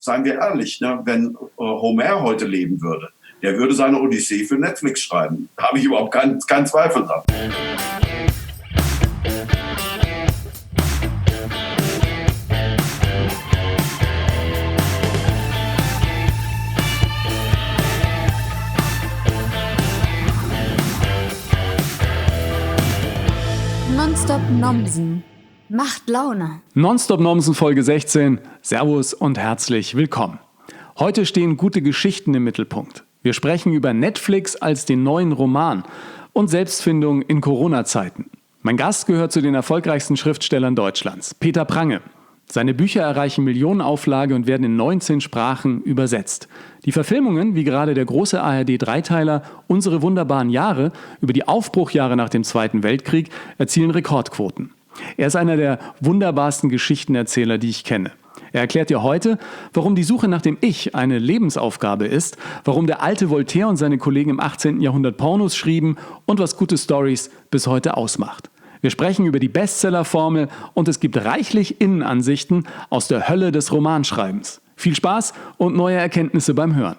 seien wir ehrlich, ne, wenn Homer heute leben würde, der würde seine Odyssee für Netflix schreiben. Da habe ich überhaupt keinen Zweifel dran. Nonstop Nomsen macht Laune. Nonstop Nomsen Folge 16. Servus und herzlich willkommen. Heute stehen gute Geschichten im Mittelpunkt. Wir sprechen über Netflix als den neuen Roman und Selbstfindung in Corona-Zeiten. Mein Gast gehört zu den erfolgreichsten Schriftstellern Deutschlands, Peter Prange. Seine Bücher erreichen Millionenauflage und werden in 19 Sprachen übersetzt. Die Verfilmungen, wie gerade der große ARD-Dreiteiler Unsere wunderbaren Jahre über die Aufbruchjahre nach dem Zweiten Weltkrieg, erzielen Rekordquoten. Er ist einer der wunderbarsten Geschichtenerzähler, die ich kenne. Er erklärt dir heute, warum die Suche nach dem Ich eine Lebensaufgabe ist, warum der alte Voltaire und seine Kollegen im 18. Jahrhundert Pornos schrieben und was gute Storys bis heute ausmacht. Wir sprechen über die Bestsellerformel und es gibt reichlich Innenansichten aus der Hölle des Romanschreibens. Viel Spaß und neue Erkenntnisse beim Hören.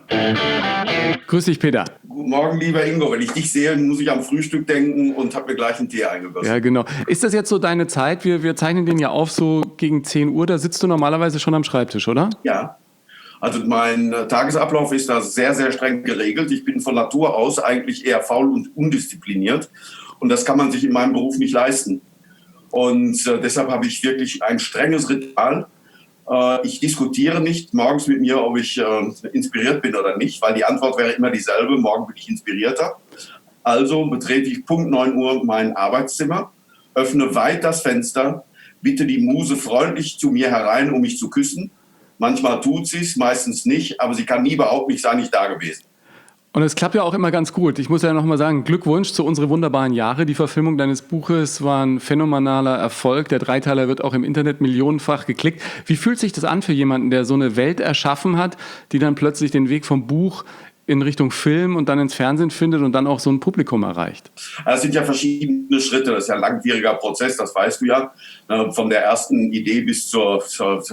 Grüß dich, Peter. Guten Morgen, lieber Ingo. Wenn ich dich sehe, muss ich am Frühstück denken und habe mir gleich einen Tee eingegossen. Ja, genau. Ist das jetzt so deine Zeit? Wir zeichnen den ja auf so gegen 10 Uhr. Da sitzt du normalerweise schon am Schreibtisch, oder? Ja. Also mein Tagesablauf ist da sehr, sehr streng geregelt. Ich bin von Natur aus eigentlich eher faul und undiszipliniert. Und das kann man sich in meinem Beruf nicht leisten. Und deshalb habe ich wirklich ein strenges Ritual. Ich diskutiere nicht morgens mit mir, ob ich inspiriert bin oder nicht, weil die Antwort wäre immer dieselbe. Morgen bin ich inspirierter. Also betrete ich Punkt 9 Uhr mein Arbeitszimmer, öffne weit das Fenster, bitte die Muse freundlich zu mir herein, um mich zu küssen. Manchmal tut sie es, meistens nicht, aber sie kann nie behaupten, ich sei nicht da gewesen. Und es klappt ja auch immer ganz gut. Ich muss ja noch mal sagen, Glückwunsch zu Unsere wunderbaren Jahre. Die Verfilmung deines Buches war ein phänomenaler Erfolg. Der Dreiteiler wird auch im Internet millionenfach geklickt. Wie fühlt sich das an für jemanden, der so eine Welt erschaffen hat, die dann plötzlich den Weg vom Buch in Richtung Film und dann ins Fernsehen findet und dann auch so ein Publikum erreicht? Es sind ja verschiedene Schritte. Das ist ja ein langwieriger Prozess, das weißt du ja. Von der ersten Idee bis zur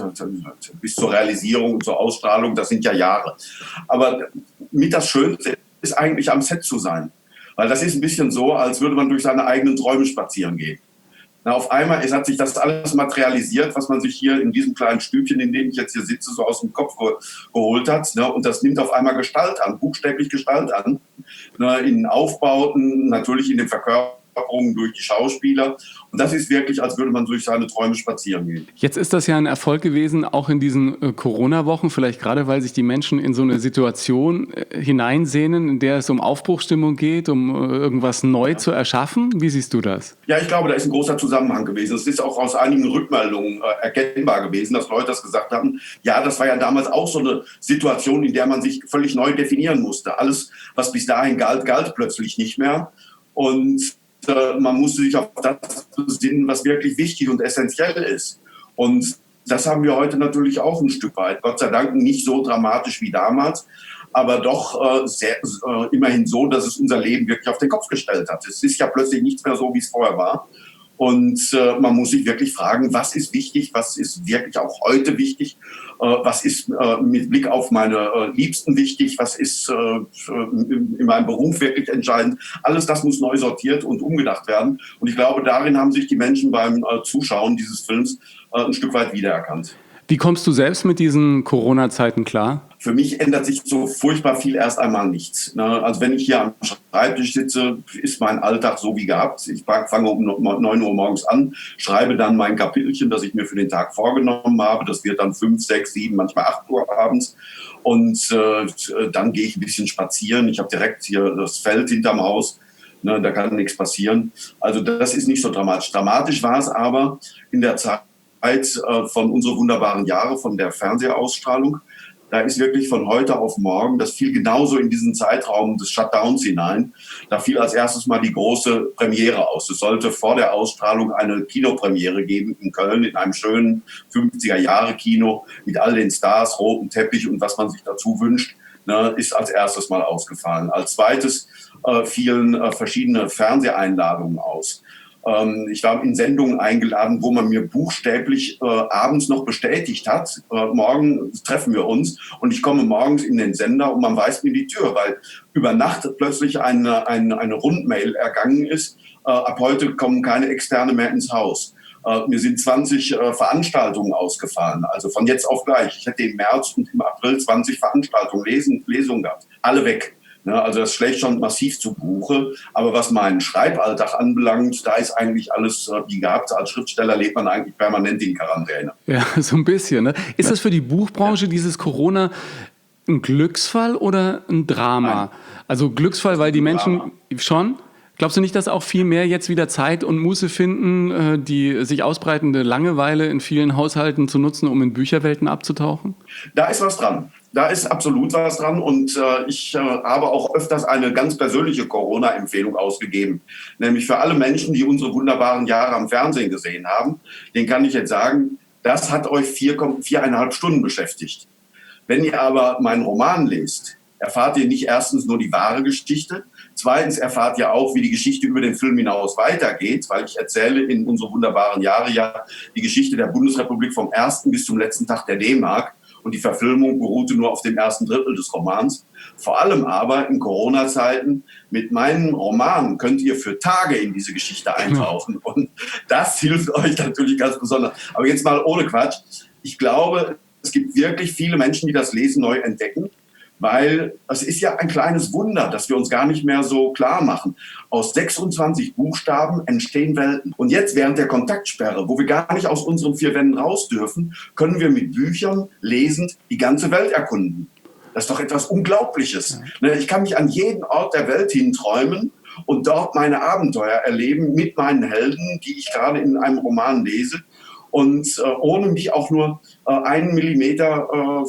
Realisierung und zur Ausstrahlung, das sind ja Jahre. Aber mit das Schönste ist eigentlich am Set zu sein. Weil das ist ein bisschen so, als würde man durch seine eigenen Träume spazieren gehen. Auf einmal hat sich das alles materialisiert, was man sich hier in diesem kleinen Stübchen, in dem ich jetzt hier sitze, so aus dem Kopf geholt hat. Und das nimmt auf einmal Gestalt an, buchstäblich Gestalt an. In Aufbauten, natürlich in den Verkörperungen durch die Schauspieler. Und das ist wirklich, als würde man durch seine Träume spazieren gehen. Jetzt ist das ja ein Erfolg gewesen, auch in diesen Corona-Wochen, vielleicht gerade, weil sich die Menschen in so eine Situation hineinsehnen, in der es um Aufbruchsstimmung geht, um irgendwas neu zu erschaffen. Wie siehst du das? Ja, ich glaube, da ist ein großer Zusammenhang gewesen. Es ist auch aus einigen Rückmeldungen erkennbar gewesen, dass Leute das gesagt haben. Ja, das war ja damals auch so eine Situation, in der man sich völlig neu definieren musste. Alles, was bis dahin galt, galt plötzlich nicht mehr. Und man musste sich auf das besinnen, was wirklich wichtig und essentiell ist. Und das haben wir heute natürlich auch ein Stück weit. Gott sei Dank nicht so dramatisch wie damals, aber doch immerhin so, dass es unser Leben wirklich auf den Kopf gestellt hat. Es ist ja plötzlich nichts mehr so, wie es vorher war. Und man muss sich wirklich fragen, was ist wichtig, was ist wirklich auch heute wichtig, was ist mit Blick auf meine Liebsten wichtig, was ist in meinem Beruf wirklich entscheidend. Alles das muss neu sortiert und umgedacht werden. Und ich glaube, darin haben sich die Menschen beim Zuschauen dieses Films ein Stück weit wiedererkannt. Wie kommst du selbst mit diesen Corona-Zeiten klar? Für mich ändert sich so furchtbar viel erst einmal nichts. Also wenn ich hier am Schreibtisch sitze, ist mein Alltag so wie gehabt. Ich fange um 9 Uhr morgens an, schreibe dann mein Kapitelchen, das ich mir für den Tag vorgenommen habe. Das wird dann 5, 6, 7, manchmal 8 Uhr abends. Und dann gehe ich ein bisschen spazieren. Ich habe direkt hier das Feld hinterm Haus. Da kann nichts passieren. Also das ist nicht so dramatisch. Dramatisch war es aber in der Zeit von Unsere wunderbaren Jahre, von der Fernsehausstrahlung. Da ist wirklich von heute auf morgen, das fiel genauso in diesen Zeitraum des Shutdowns hinein. Da fiel als erstes mal die große Premiere aus. Es sollte vor der Ausstrahlung eine Kinopremiere geben in Köln, in einem schönen 50er-Jahre-Kino mit all den Stars, rotem Teppich und was man sich dazu wünscht, ist als erstes mal ausgefallen. Als zweites fielen verschiedene Fernseheinladungen aus. Ich war in Sendungen eingeladen, wo man mir buchstäblich abends noch bestätigt hat, morgen treffen wir uns, und ich komme morgens in den Sender und man weist mir die Tür, weil über Nacht plötzlich eine Rundmail ergangen ist, ab heute kommen keine Externe mehr ins Haus. Mir sind 20 Veranstaltungen ausgefallen, also von jetzt auf gleich. Ich hätte im März und im April 20 Veranstaltungen, Lesungen gehabt, alle weg. Ja, also das schlägt schon massiv zu Buche. Aber was meinen Schreiballtag anbelangt, da ist eigentlich alles wie gehabt. Als Schriftsteller lebt man eigentlich permanent in Quarantäne. Ja, so ein bisschen. Ne? Ist das für die Buchbranche, dieses Corona, ein Glücksfall oder ein Drama? Nein. Also Glücksfall, weil die Menschen Drama. schon... Glaubst du nicht, dass auch viel mehr jetzt wieder Zeit und Muße finden, die sich ausbreitende Langeweile in vielen Haushalten zu nutzen, um in Bücherwelten abzutauchen? Da ist was dran. Da ist absolut was dran, und ich habe auch öfters eine ganz persönliche Corona-Empfehlung ausgegeben. Nämlich für alle Menschen, die unsere wunderbaren Jahre am Fernsehen gesehen haben, den kann ich jetzt sagen, das hat euch 4,5 Stunden beschäftigt. Wenn ihr aber meinen Roman lest, erfahrt ihr nicht erstens nur die wahre Geschichte, zweitens erfahrt ihr auch, wie die Geschichte über den Film hinaus weitergeht, weil ich erzähle in unsere wunderbaren Jahre ja die Geschichte der Bundesrepublik vom ersten bis zum letzten Tag der D-Mark, und die Verfilmung beruhte nur auf dem ersten Drittel des Romans. Vor allem aber in Corona-Zeiten, mit meinem Roman könnt ihr für Tage in diese Geschichte eintauchen, und das hilft euch natürlich ganz besonders. Aber jetzt mal ohne Quatsch. Ich glaube, es gibt wirklich viele Menschen, die das Lesen neu entdecken, weil es ist ja ein kleines Wunder, dass wir uns gar nicht mehr so klar machen. Aus 26 Buchstaben entstehen Welten. Und jetzt während der Kontaktsperre, wo wir gar nicht aus unseren 4 Wänden raus dürfen, können wir mit Büchern lesend die ganze Welt erkunden. Das ist doch etwas Unglaubliches. Ja. Ich kann mich an jeden Ort der Welt hinträumen und dort meine Abenteuer erleben mit meinen Helden, die ich gerade in einem Roman lese. Und ohne mich auch nur 1 Millimeter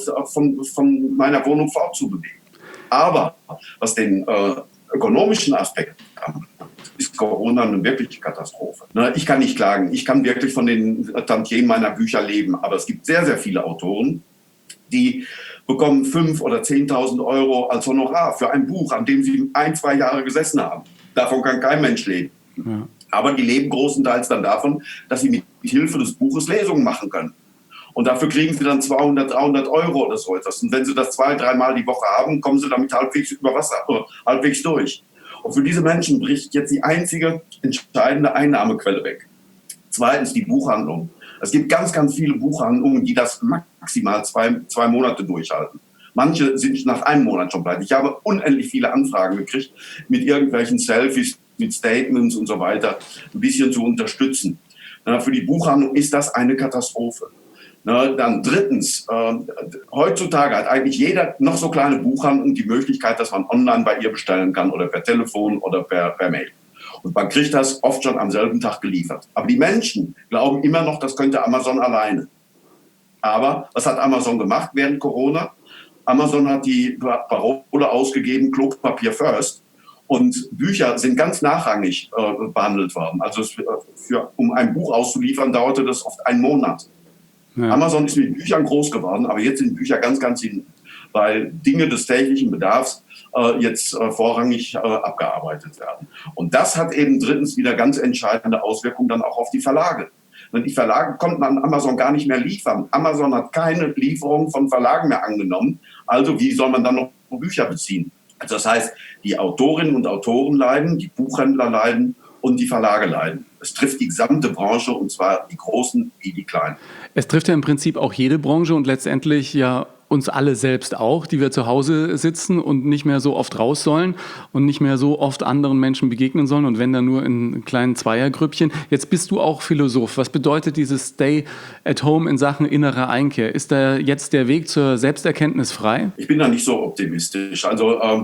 von meiner Wohnung fortzubewegen. Aber was den ökonomischen Aspekt anbelangt, ist Corona eine wirkliche Katastrophe. Ich kann nicht klagen. Ich kann wirklich von den Tantiemen meiner Bücher leben. Aber es gibt sehr, sehr viele Autoren, die bekommen 5.000 oder 10.000 Euro als Honorar für ein Buch, an dem sie 1-2 Jahre gesessen haben. Davon kann kein Mensch leben. Ja. Aber die leben großenteils dann davon, dass sie mit Hilfe des Buches Lesungen machen können. Und dafür kriegen sie dann 200, 300 Euro oder so etwas. Und wenn sie das 2-3 Mal die Woche haben, kommen sie damit halbwegs über Wasser, halbwegs durch. Und für diese Menschen bricht jetzt die einzige entscheidende Einnahmequelle weg. Zweitens die Buchhandlung. Es gibt ganz, ganz viele Buchhandlungen, die das maximal 2 Monate durchhalten. Manche sind nach einem Monat schon pleite. Ich habe unendlich viele Anfragen gekriegt mit irgendwelchen Selfies, mit Statements und so weiter, ein bisschen zu unterstützen. Für die Buchhandlung ist das eine Katastrophe. Dann drittens, heutzutage hat eigentlich jeder noch so kleine Buchhandlung die Möglichkeit, dass man online bei ihr bestellen kann oder per Telefon oder per Mail. Und man kriegt das oft schon am selben Tag geliefert. Aber die Menschen glauben immer noch, das könnte Amazon alleine. Aber was hat Amazon gemacht während Corona? Amazon hat die Parole ausgegeben, Klopapier first. Und Bücher sind ganz nachrangig behandelt worden. Also um ein Buch auszuliefern, dauerte das oft einen Monat. Ja. Amazon ist mit Büchern groß geworden, aber jetzt sind Bücher ganz, ganz hinten, weil Dinge des täglichen Bedarfs jetzt vorrangig abgearbeitet werden. Und das hat eben drittens wieder ganz entscheidende Auswirkungen dann auch auf die Verlage. Und die Verlage konnten an Amazon gar nicht mehr liefern. Amazon hat keine Lieferung von Verlagen mehr angenommen. Also wie soll man dann noch Bücher beziehen? Also das heißt, die Autorinnen und Autoren leiden, die Buchhändler leiden und die Verlage leiden. Es trifft die gesamte Branche, und zwar die Großen wie die Kleinen. Es trifft ja im Prinzip auch jede Branche und letztendlich ja uns alle selbst auch, die wir zu Hause sitzen und nicht mehr so oft raus sollen und nicht mehr so oft anderen Menschen begegnen sollen, und wenn dann nur in kleinen Zweiergrüppchen. Jetzt bist du auch Philosoph. Was bedeutet dieses Stay at Home in Sachen innere Einkehr? Ist da jetzt der Weg zur Selbsterkenntnis frei? Ich bin da nicht so optimistisch. Also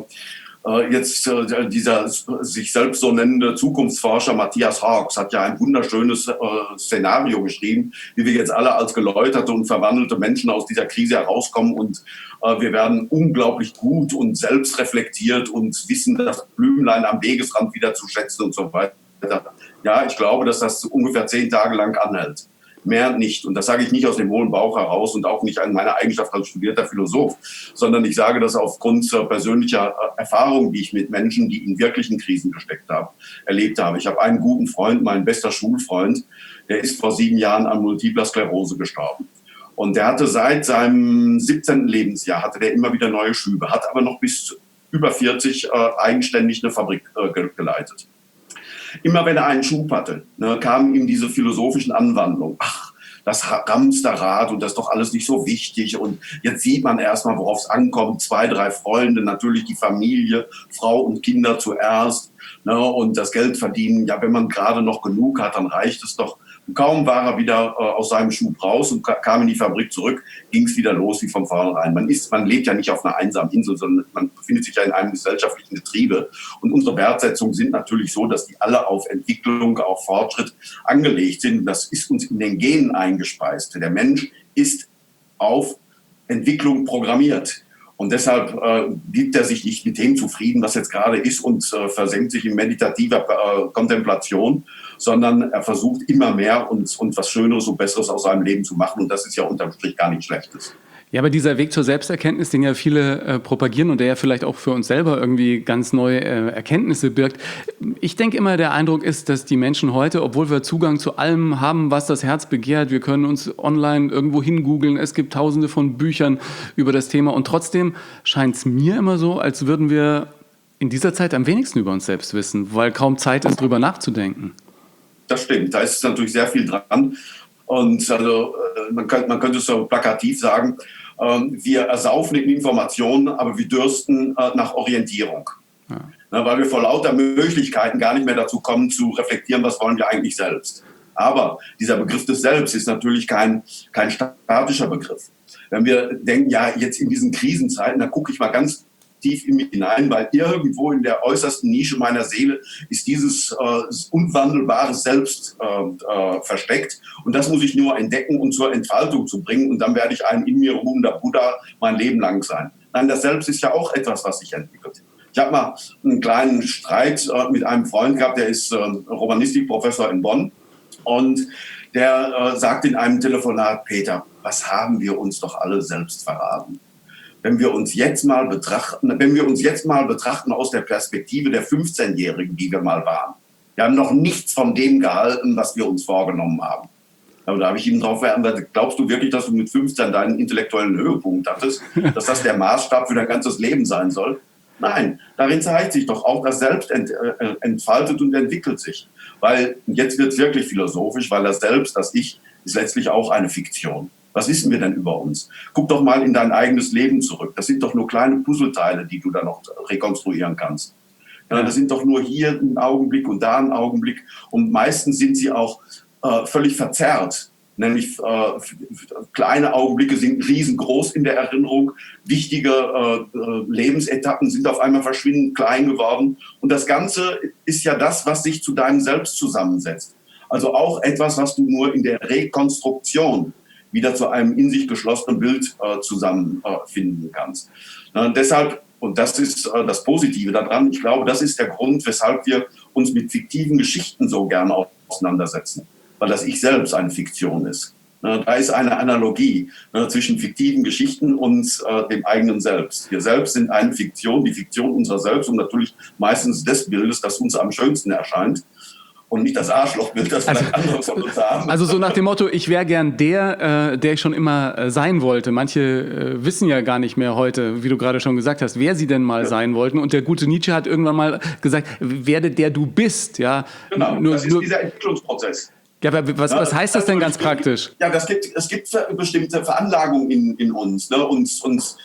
dieser sich selbst so nennende Zukunftsforscher Matthias Hawkes hat ja ein wunderschönes Szenario geschrieben, wie wir jetzt alle als geläuterte und verwandelte Menschen aus dieser Krise herauskommen, und wir werden unglaublich gut und selbstreflektiert und wissen das Blümlein am Wegesrand wieder zu schätzen und so weiter. Ja, ich glaube, dass das ungefähr 10 Tage lang anhält. mehr nicht. Und das sage ich nicht aus dem hohlen Bauch heraus und auch nicht an meiner Eigenschaft als studierter Philosoph, sondern ich sage das aufgrund persönlicher Erfahrungen, die ich mit Menschen, die in wirklichen Krisen gesteckt haben, erlebt habe. Ich habe einen guten Freund, mein bester Schulfreund, der ist vor 7 Jahren an Multipler Sklerose gestorben. Und der hatte seit seinem 17. Lebensjahr hatte der immer wieder neue Schübe, hat aber noch bis über 40 eigenständig eine Fabrik geleitet. Immer wenn er einen Schub hatte, kamen ihm diese philosophischen Anwandlungen. Ach, das Hamsterrad und das ist doch alles nicht so wichtig. Und jetzt sieht man erstmal, worauf es ankommt. 2, 3 Freunde, natürlich die Familie, Frau und Kinder zuerst. Und das Geld verdienen, ja, wenn man gerade noch genug hat, dann reicht es doch. Und kaum war er wieder aus seinem Schub raus und kam in die Fabrik zurück, ging es wieder los wie von vornherein. Man lebt ja nicht auf einer einsamen Insel, sondern man befindet sich ja in einem gesellschaftlichen Getriebe. Und unsere Wertsetzungen sind natürlich so, dass die alle auf Entwicklung, auf Fortschritt angelegt sind. Das ist uns in den Genen eingespeist. Der Mensch ist auf Entwicklung programmiert. Und deshalb gibt er sich nicht mit dem zufrieden, was jetzt gerade ist und versenkt sich in meditativer Kontemplation, sondern er versucht immer mehr und was Schöneres und Besseres aus seinem Leben zu machen. Und das ist ja unterm Strich gar nichts Schlechtes. Ja, aber dieser Weg zur Selbsterkenntnis, den ja viele propagieren und der ja vielleicht auch für uns selber irgendwie ganz neue Erkenntnisse birgt. Ich denke immer, der Eindruck ist, dass die Menschen heute, obwohl wir Zugang zu allem haben, was das Herz begehrt, wir können uns online irgendwo hingoogeln, es gibt tausende von Büchern über das Thema und trotzdem scheint es mir immer so, als würden wir in dieser Zeit am wenigsten über uns selbst wissen, weil kaum Zeit ist, drüber nachzudenken. Das stimmt, da ist natürlich sehr viel dran. Und also man könnte es so plakativ sagen, wir ersaufen in Informationen, aber wir dürsten nach Orientierung. Ja. Weil wir vor lauter Möglichkeiten gar nicht mehr dazu kommen, zu reflektieren, was wollen wir eigentlich selbst. Aber dieser Begriff des Selbst ist natürlich kein statischer Begriff. Wenn wir denken, ja, jetzt in diesen Krisenzeiten, da gucke ich mal ganz tief in mich hinein, weil irgendwo in der äußersten Nische meiner Seele ist dieses unwandelbare Selbst versteckt. Und das muss ich nur entdecken und zur Entfaltung zu bringen. Und dann werde ich ein in mir ruhender Buddha mein Leben lang sein. Nein, das Selbst ist ja auch etwas, was sich entwickelt. Ich habe mal einen kleinen Streit mit einem Freund gehabt, der ist Romanistikprofessor in Bonn. Und der sagt in einem Telefonat, Peter, was haben wir uns doch alle selbst verraten? Wenn wir uns jetzt mal betrachten aus der Perspektive der 15-Jährigen, die wir mal waren. Wir haben noch nichts von dem gehalten, was wir uns vorgenommen haben. Aber da habe ich ihm drauf geantwortet, glaubst du wirklich, dass du mit 15 deinen intellektuellen Höhepunkt hattest, dass das der Maßstab für dein ganzes Leben sein soll? Nein, darin zeigt sich doch auch, das Selbst entfaltet und entwickelt sich. Weil, jetzt wird es wirklich philosophisch, weil das Selbst, das Ich, ist letztlich auch eine Fiktion. Was wissen wir denn über uns? Guck doch mal in dein eigenes Leben zurück. Das sind doch nur kleine Puzzleteile, die du da noch rekonstruieren kannst. Ja, das sind doch nur hier ein Augenblick und da ein Augenblick. Und meistens sind sie auch völlig verzerrt. Nämlich kleine Augenblicke sind riesengroß in der Erinnerung. Wichtige Lebensetappen sind auf einmal verschwindend klein geworden. Und das Ganze ist ja das, was sich zu deinem Selbst zusammensetzt. Also auch etwas, was du nur in der Rekonstruktion wieder zu einem in sich geschlossenen Bild zusammenfinden kannst. Deshalb, und das ist das Positive daran, ich glaube, das ist der Grund, weshalb wir uns mit fiktiven Geschichten so gerne auseinandersetzen, weil das Ich selbst eine Fiktion ist. Da ist eine Analogie zwischen fiktiven Geschichten und dem eigenen Selbst. Wir selbst sind eine Fiktion, die Fiktion unserer selbst und natürlich meistens des Bildes, das uns am schönsten erscheint. Und nicht das Arschlochbild, das vielleicht andere von uns haben. Also so nach dem Motto, ich wäre gern der ich schon immer sein wollte. Manche wissen ja gar nicht mehr heute, wie du gerade schon gesagt hast, wer sie denn mal sein wollten. Und der gute Nietzsche hat irgendwann mal gesagt, werde der du bist. Ja, genau, das ist dieser Entwicklungsprozess. Ja, aber was heißt das denn ganz praktisch? Ja, es gibt bestimmte Veranlagungen in uns, ne, und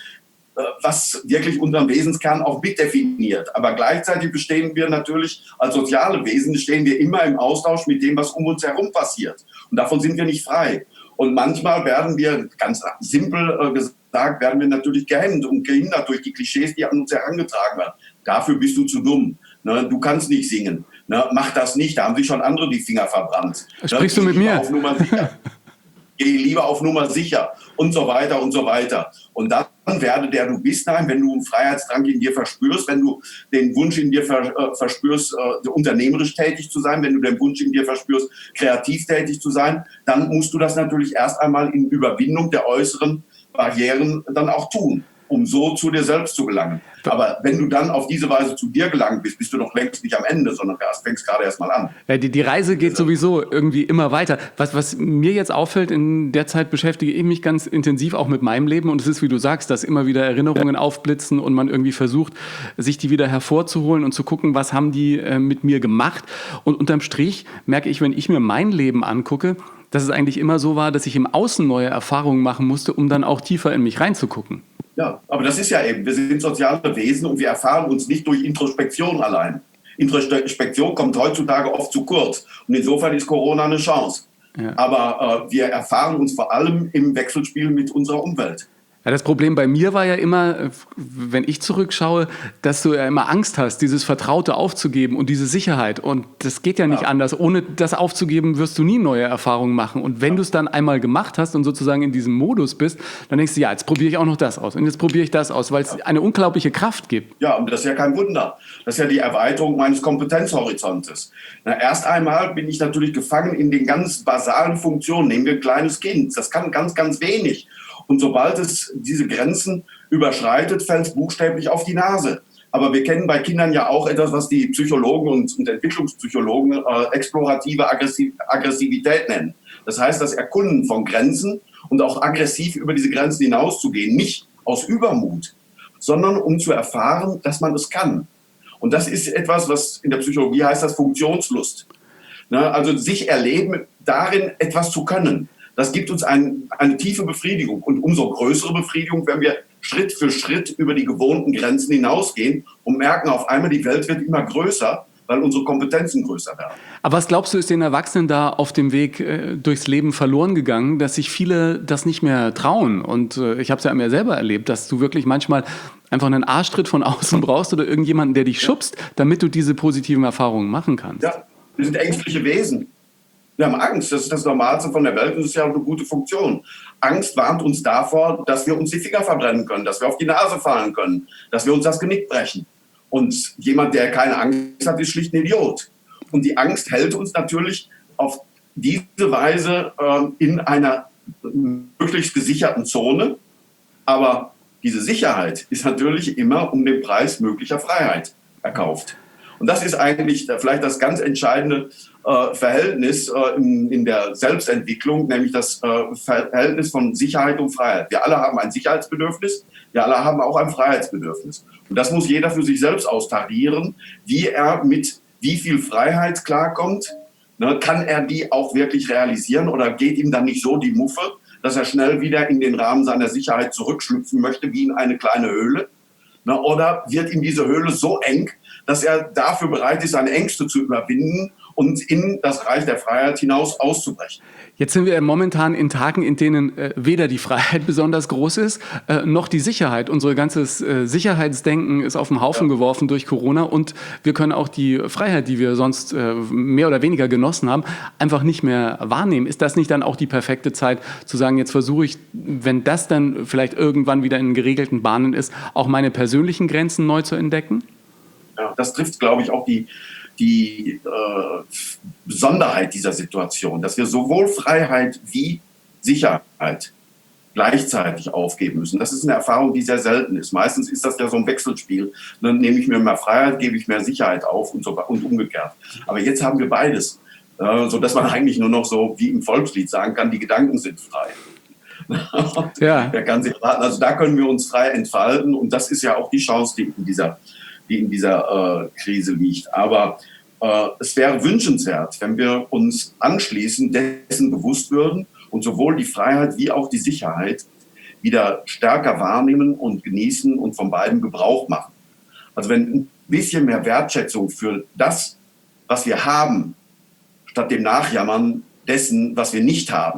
was wirklich unseren Wesenskern auch mitdefiniert. Aber gleichzeitig bestehen wir natürlich als soziale Wesen, stehen wir immer im Austausch mit dem, was um uns herum passiert. Und davon sind wir nicht frei. Und manchmal werden wir, ganz simpel gesagt, werden wir natürlich gehemmt und gehindert durch die Klischees, die an uns herangetragen werden. Dafür bist du zu dumm. Ne? Du kannst nicht singen. Ne? Mach das nicht, da haben sich schon andere die Finger verbrannt. Sprichst du mit mir? Geh lieber auf Nummer sicher und so weiter und so weiter. Und das werde, der du bist. Nein, wenn du einen Freiheitsdrang in dir verspürst, wenn du den Wunsch in dir verspürst, unternehmerisch tätig zu sein, wenn du den Wunsch in dir verspürst, kreativ tätig zu sein, dann musst du das natürlich erst einmal in Überwindung der äußeren Barrieren dann auch tun, um so zu dir selbst zu gelangen. Aber wenn du dann auf diese Weise zu dir gelangt bist, bist du noch längst nicht am Ende, sondern fängst gerade erst mal an. Ja, die Reise geht sowieso irgendwie immer weiter. Was mir jetzt auffällt, in der Zeit beschäftige ich mich ganz intensiv auch mit meinem Leben. Und es ist, wie du sagst, dass immer wieder Erinnerungen aufblitzen und man irgendwie versucht, sich die wieder hervorzuholen und zu gucken, was haben die mit mir gemacht. Und unterm Strich merke ich, wenn ich mir mein Leben angucke, dass es eigentlich immer so war, dass ich im Außen neue Erfahrungen machen musste, um dann auch tiefer in mich reinzugucken. Ja, aber das ist ja eben, wir sind soziale Wesen und wir erfahren uns nicht durch Introspektion allein. Introspektion kommt heutzutage oft zu kurz und insofern ist Corona eine Chance. Ja. Aber wir erfahren uns vor allem im Wechselspiel mit unserer Umwelt. Ja, das Problem bei mir war ja immer, wenn ich zurückschaue, dass du ja immer Angst hast, dieses Vertraute aufzugeben und diese Sicherheit. Und das geht ja nicht anders. Ohne das aufzugeben, wirst du nie neue Erfahrungen machen. Und wenn du es dann einmal gemacht hast und sozusagen in diesem Modus bist, dann denkst du, ja, jetzt probiere ich auch noch das aus. Und jetzt probiere ich das aus, weil es eine unglaubliche Kraft gibt. Ja, und das ist ja kein Wunder. Das ist ja die Erweiterung meines Kompetenzhorizontes. Erst einmal bin ich natürlich gefangen in den ganz basalen Funktionen. Nehmen wir ein kleines Kind. Das kann ganz, ganz wenig. Und sobald es diese Grenzen überschreitet, fällt es buchstäblich auf die Nase. Aber wir kennen bei Kindern ja auch etwas, was die Psychologen und Entwicklungspsychologen explorative Aggressivität nennen. Das heißt, das Erkunden von Grenzen und auch aggressiv über diese Grenzen hinauszugehen. Nicht aus Übermut, sondern um zu erfahren, dass man es kann. Und das ist etwas, was in der Psychologie heißt, das Funktionslust. Also sich erleben, darin etwas zu können. Das gibt uns eine tiefe Befriedigung und umso größere Befriedigung, wenn wir Schritt für Schritt über die gewohnten Grenzen hinausgehen und merken auf einmal, die Welt wird immer größer, weil unsere Kompetenzen größer werden. Aber was glaubst du, ist den Erwachsenen da auf dem Weg durchs Leben verloren gegangen, dass sich viele das nicht mehr trauen? Und ich habe es ja an mir selber erlebt, dass du wirklich manchmal einfach einen Arschtritt von außen brauchst oder irgendjemanden, der dich schubst, damit du diese positiven Erfahrungen machen kannst. Ja, wir sind ängstliche Wesen. Wir haben Angst, das ist das Normalste von der Welt und das ist ja eine gute Funktion. Angst warnt uns davor, dass wir uns die Finger verbrennen können, dass wir auf die Nase fallen können, dass wir uns das Genick brechen. Und jemand, der keine Angst hat, ist schlicht ein Idiot. Und die Angst hält uns natürlich auf diese Weise in einer möglichst gesicherten Zone. Aber diese Sicherheit ist natürlich immer um den Preis möglicher Freiheit erkauft. Und das ist eigentlich vielleicht das ganz entscheidende Verhältnis in der Selbstentwicklung, nämlich das Verhältnis von Sicherheit und Freiheit. Wir alle haben ein Sicherheitsbedürfnis, wir alle haben auch ein Freiheitsbedürfnis. Und das muss jeder für sich selbst austarieren, wie er mit wie viel Freiheit klarkommt. Kann er die auch wirklich realisieren oder geht ihm dann nicht so die Muffe, dass er schnell wieder in den Rahmen seiner Sicherheit zurückschlüpfen möchte, wie in eine kleine Höhle? Oder wird ihm diese Höhle so eng, dass er dafür bereit ist, seine Ängste zu überwinden und in das Reich der Freiheit hinaus auszubrechen. Jetzt sind wir momentan in Tagen, in denen weder die Freiheit besonders groß ist, noch die Sicherheit. Unser ganzes Sicherheitsdenken ist auf den Haufen geworfen durch Corona und wir können auch die Freiheit, die wir sonst mehr oder weniger genossen haben, einfach nicht mehr wahrnehmen. Ist das nicht dann auch die perfekte Zeit zu sagen, jetzt versuche ich, wenn das dann vielleicht irgendwann wieder in geregelten Bahnen ist, auch meine persönlichen Grenzen neu zu entdecken? Ja, das trifft, glaube ich, auch die Besonderheit dieser Situation, dass wir sowohl Freiheit wie Sicherheit gleichzeitig aufgeben müssen. Das ist eine Erfahrung, die sehr selten ist. Meistens ist das ja so ein Wechselspiel. Dann nehme ich mir mehr Freiheit, gebe ich mehr Sicherheit auf und umgekehrt. Aber jetzt haben wir beides, sodass man eigentlich nur noch so wie im Volkslied sagen kann, die Gedanken sind frei. Ja. Wer kann sich raten? Also da können wir uns frei entfalten und das ist ja auch die Chance, die in dieser Krise liegt. Aber es wäre wünschenswert, wenn wir uns anschließend dessen bewusst würden und sowohl die Freiheit wie auch die Sicherheit wieder stärker wahrnehmen und genießen und von beiden Gebrauch machen. Also wenn ein bisschen mehr Wertschätzung für das, was wir haben, statt dem Nachjammern dessen, was wir nicht haben,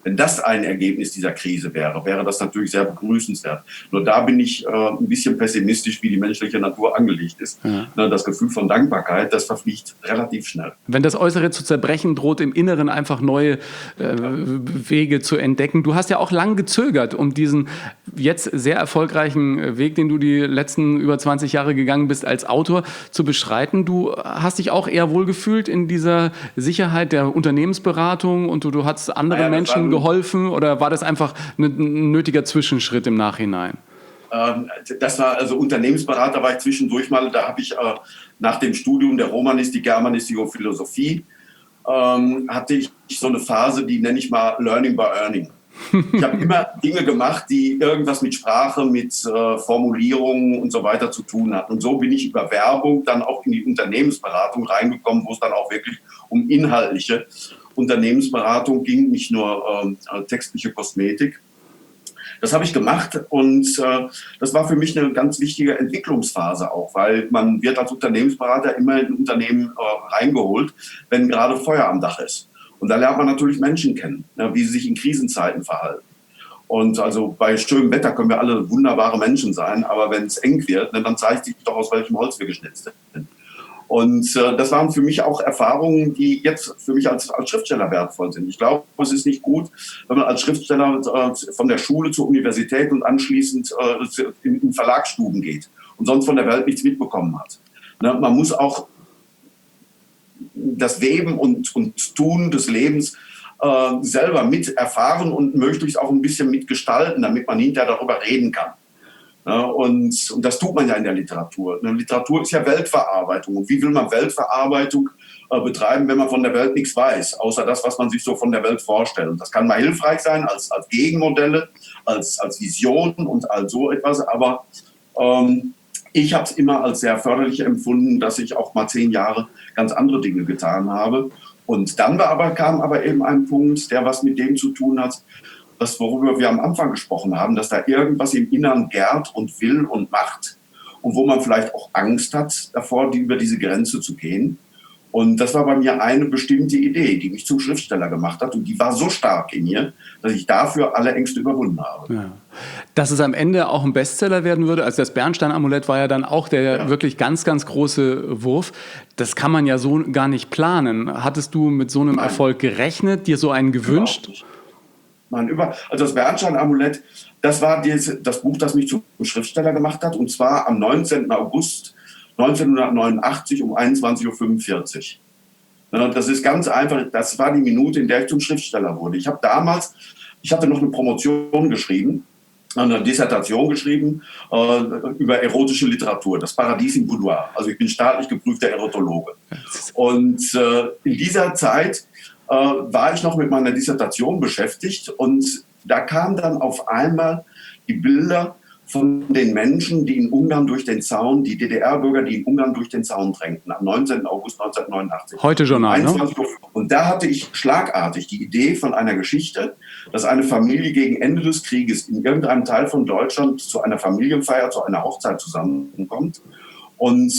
Wenn das ein Ergebnis dieser Krise wäre, wäre das natürlich sehr begrüßenswert. Nur da bin ich ein bisschen pessimistisch, wie die menschliche Natur angelegt ist. Ja. Das Gefühl von Dankbarkeit, das verfliegt relativ schnell. Wenn das Äußere zu zerbrechen droht, im Inneren einfach neue Wege zu entdecken. Du hast ja auch lang gezögert, um diesen jetzt sehr erfolgreichen Weg, den du die letzten über 20 Jahre gegangen bist, als Autor zu beschreiten. Du hast dich auch eher wohlgefühlt in dieser Sicherheit der Unternehmensberatung und du hast anderen Menschen geholfen, oder war das einfach ein nötiger Zwischenschritt im Nachhinein? Das war, also Unternehmensberater war ich zwischendurch mal, da habe ich nach dem Studium der Romanistik, Germanistik und Philosophie, hatte ich so eine Phase, die nenne ich mal Learning by Earning. Ich habe immer Dinge gemacht, die irgendwas mit Sprache, mit Formulierungen und so weiter zu tun hatten. Und so bin ich über Werbung dann auch in die Unternehmensberatung reingekommen, wo es dann auch wirklich um inhaltliche Unternehmensberatung ging, nicht nur textliche Kosmetik. Das habe ich gemacht und das war für mich eine ganz wichtige Entwicklungsphase auch, weil man wird als Unternehmensberater immer in Unternehmen reingeholt, wenn gerade Feuer am Dach ist. Und da lernt man natürlich Menschen kennen, wie sie sich in Krisenzeiten verhalten. Und also bei schönem Wetter können wir alle wunderbare Menschen sein, aber wenn es eng wird, dann zeigt sich doch, aus welchem Holz wir geschnitzt sind. Und das waren für mich auch Erfahrungen, die jetzt für mich als Schriftsteller wertvoll sind. Ich glaube, es ist nicht gut, wenn man als Schriftsteller von der Schule zur Universität und anschließend in Verlagsstuben geht und sonst von der Welt nichts mitbekommen hat. Ne? Man muss auch das Weben und Tun des Lebens selber mit erfahren und möglichst auch ein bisschen mitgestalten, damit man hinterher darüber reden kann. Ja, und das tut man ja in der Literatur. Literatur ist ja Weltverarbeitung. Und wie will man Weltverarbeitung betreiben, wenn man von der Welt nichts weiß, außer das, was man sich so von der Welt vorstellt? Und das kann mal hilfreich sein als Gegenmodelle, als Vision und all so etwas. Aber ich habe es immer als sehr förderlich empfunden, dass ich auch mal 10 Jahre ganz andere Dinge getan habe. Und dann kam aber eben ein Punkt, der was mit dem zu tun hat, das, worüber wir am Anfang gesprochen haben, dass da irgendwas im Inneren gärt und will und macht und wo man vielleicht auch Angst hat davor, über diese Grenze zu gehen. Und das war bei mir eine bestimmte Idee, die mich zum Schriftsteller gemacht hat. Und die war so stark in mir, dass ich dafür alle Ängste überwunden habe. Ja. Dass es am Ende auch ein Bestseller werden würde, also das Bernstein-Amulett war ja dann auch der wirklich ganz, ganz große Wurf. Das kann man ja so gar nicht planen. Hattest du mit so einem Erfolg gerechnet, dir so einen gewünscht? Also das Bernstein-Amulett, das war das Buch, das mich zum Schriftsteller gemacht hat. Und zwar am 19. August 1989 um 21:45 Uhr. Das ist ganz einfach, das war die Minute, in der ich zum Schriftsteller wurde. Ich hatte noch eine Promotion geschrieben, eine Dissertation geschrieben über erotische Literatur, das Paradies im Boudoir. Also ich bin staatlich geprüfter Erotologe. Und in dieser Zeit war ich noch mit meiner Dissertation beschäftigt und da kamen dann auf einmal die Bilder von den Menschen, die in Ungarn durch den Zaun, die DDR-Bürger, die in Ungarn durch den Zaun drängten, am 19. August 1989. Heute Journal, ne? Und da hatte ich schlagartig die Idee von einer Geschichte, dass eine Familie gegen Ende des Krieges in irgendeinem Teil von Deutschland zu einer Familienfeier, zu einer Hochzeit zusammenkommt und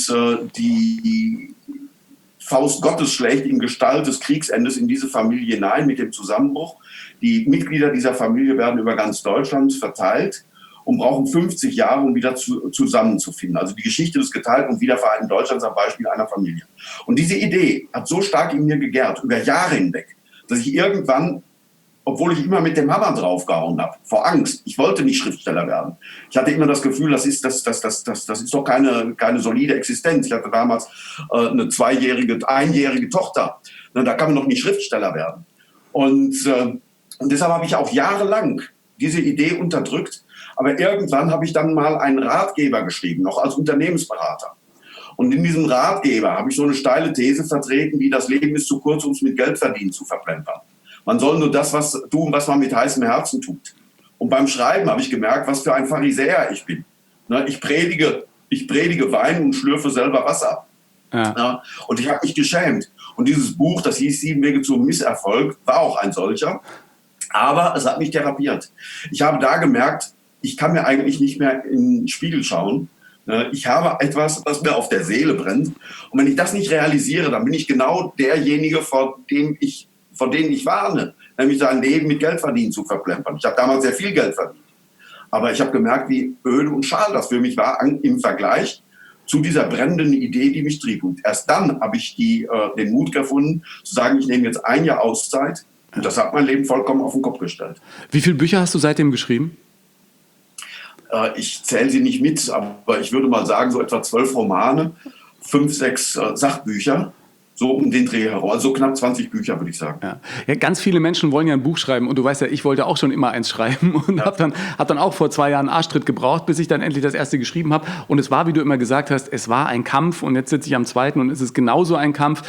die Faust Gottes schlägt in Gestalt des Kriegsendes in diese Familie hinein mit dem Zusammenbruch. Die Mitglieder dieser Familie werden über ganz Deutschland verteilt und brauchen 50 Jahre, um wieder zusammenzufinden. Also die Geschichte des geteilten und wiedervereinten Deutschlands am Beispiel einer Familie. Und diese Idee hat so stark in mir gegärt, über Jahre hinweg, dass ich irgendwann, obwohl ich immer mit dem Hammer draufgehauen habe, vor Angst, ich wollte nicht Schriftsteller werden. Ich hatte immer das Gefühl, das ist doch keine solide Existenz. Ich hatte damals eine einjährige Tochter. Da kann man noch nicht Schriftsteller werden. Und deshalb habe ich auch jahrelang diese Idee unterdrückt. Aber irgendwann habe ich dann mal einen Ratgeber geschrieben, noch als Unternehmensberater. Und in diesem Ratgeber habe ich so eine steile These vertreten, wie das Leben ist zu kurz, um es mit Geldverdienen zu verplempern. Man soll nur das tun, was man mit heißem Herzen tut. Und beim Schreiben habe ich gemerkt, was für ein Pharisäer ich bin. Ich predige Wein und schlürfe selber Wasser. Ja. Und ich habe mich geschämt. Und dieses Buch, das hieß 7 Wege zum Misserfolg, war auch ein solcher. Aber es hat mich therapiert. Ich habe da gemerkt, ich kann mir eigentlich nicht mehr in den Spiegel schauen. Ich habe etwas, was mir auf der Seele brennt. Und wenn ich das nicht realisiere, dann bin ich genau derjenige, vor dem ich vor denen ich warne, nämlich sein Leben mit Geldverdienen zu verplempern. Ich habe damals sehr viel Geld verdient. Aber ich habe gemerkt, wie öde und schade das für mich war im Vergleich zu dieser brennenden Idee, die mich trieb. Und erst dann habe ich den Mut gefunden, zu sagen, ich nehme jetzt ein Jahr Auszeit. Und das hat mein Leben vollkommen auf den Kopf gestellt. Wie viele Bücher hast du seitdem geschrieben? Ich zähle sie nicht mit, aber ich würde mal sagen, so etwa 12 Romane, 5, 6 Sachbücher. So um den Dreh herum. Also so knapp 20 Bücher, würde ich sagen. Ja, ganz viele Menschen wollen ja ein Buch schreiben. Und du weißt ja, ich wollte auch schon immer eins schreiben. Und hab dann auch vor 2 Jahren einen Arschtritt gebraucht, bis ich dann endlich das erste geschrieben habe. Und es war, wie du immer gesagt hast, es war ein Kampf. Und jetzt sitze ich am zweiten und es ist genauso ein Kampf.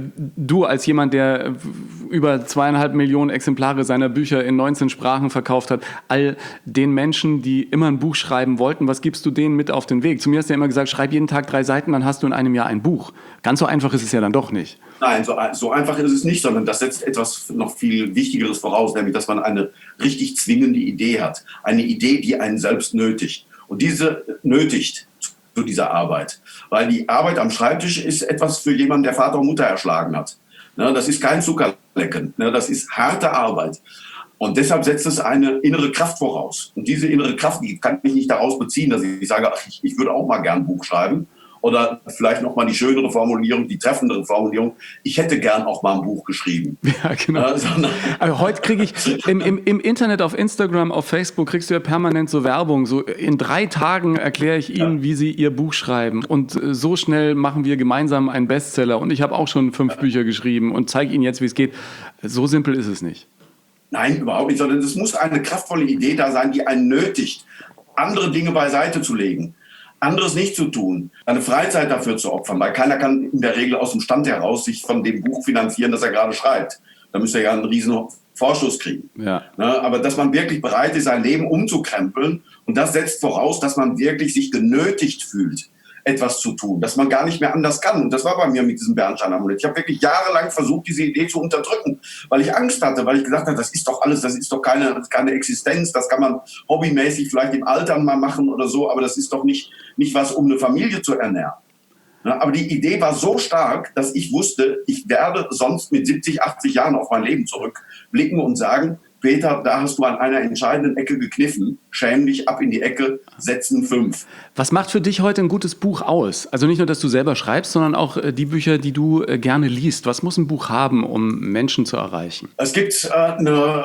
Du als jemand, der über 2,5 Millionen Exemplare seiner Bücher in 19 Sprachen verkauft hat, all den Menschen, die immer ein Buch schreiben wollten, was gibst du denen mit auf den Weg? Zu mir hast du ja immer gesagt, schreib jeden Tag 3 Seiten, dann hast du in einem Jahr ein Buch. Ganz so einfach ist es ja dann doch nicht. Nein, so einfach ist es nicht, sondern das setzt etwas noch viel Wichtigeres voraus, nämlich, dass man eine richtig zwingende Idee hat. Eine Idee, die einen selbst nötigt. Und diese nötigt zu dieser Arbeit. Weil die Arbeit am Schreibtisch ist etwas für jemanden, der Vater und Mutter erschlagen hat. Das ist kein Zuckerlecken. Das ist harte Arbeit. Und deshalb setzt es eine innere Kraft voraus. Und diese innere Kraft, die kann ich nicht daraus beziehen, dass ich sage, ich würde auch mal gern ein Buch schreiben. Oder vielleicht noch mal die schönere Formulierung, die treffendere Formulierung. Ich hätte gern auch mal ein Buch geschrieben. Ja, genau. Also heute kriege ich im Internet, auf Instagram, auf Facebook, kriegst du ja permanent so Werbung. So in 3 Tagen erkläre ich Ihnen, wie Sie Ihr Buch schreiben. Und so schnell machen wir gemeinsam einen Bestseller. Und ich habe auch schon 5 Bücher geschrieben und zeige Ihnen jetzt, wie es geht. So simpel ist es nicht. Nein, überhaupt nicht. Sondern es muss eine kraftvolle Idee da sein, die einen nötigt, andere Dinge beiseite zu legen. Anderes nicht zu tun, eine Freizeit dafür zu opfern, weil keiner kann in der Regel aus dem Stand heraus sich von dem Buch finanzieren, das er gerade schreibt. Da müsste er ja einen riesen Vorschuss kriegen. Ja. Aber dass man wirklich bereit ist, sein Leben umzukrempeln, und das setzt voraus, dass man wirklich sich genötigt fühlt, etwas zu tun, dass man gar nicht mehr anders kann. Und das war bei mir mit diesem Bernstein-Amulett. Ich habe wirklich jahrelang versucht, diese Idee zu unterdrücken, weil ich Angst hatte, weil ich gesagt habe, das ist doch alles, das ist doch keine Existenz, das kann man hobbymäßig vielleicht im Alter mal machen oder so, aber das ist doch nicht was, um eine Familie zu ernähren. Aber die Idee war so stark, dass ich wusste, ich werde sonst mit 70, 80 Jahren auf mein Leben zurückblicken und sagen, Peter, da hast du an einer entscheidenden Ecke gekniffen. Schäm dich, ab in die Ecke, setzen 5. Was macht für dich heute ein gutes Buch aus? Also nicht nur, dass du selber schreibst, sondern auch die Bücher, die du gerne liest. Was muss ein Buch haben, um Menschen zu erreichen? Es gibt eine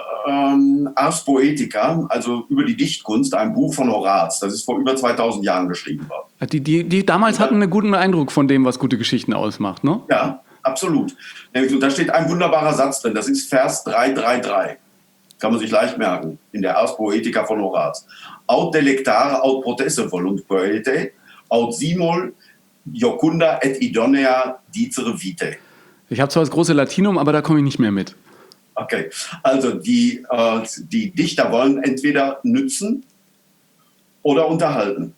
Ars Poetica, also über die Dichtkunst, ein Buch von Horaz. Das ist vor über 2000 Jahren geschrieben worden. Die damals hatten einen guten Eindruck von dem, was gute Geschichten ausmacht, ne? Ja, absolut. Und da steht ein wunderbarer Satz drin. Das ist Vers 333. Kann man sich leicht merken, in der Ars Poetica von Horaz. Aut delectare, aut protesse volunt poete, aut simul, jocunda et idonea dicere vitae. Ich habe zwar das große Latinum, aber da komme ich nicht mehr mit. Okay, also die Dichter wollen entweder nützen oder unterhalten.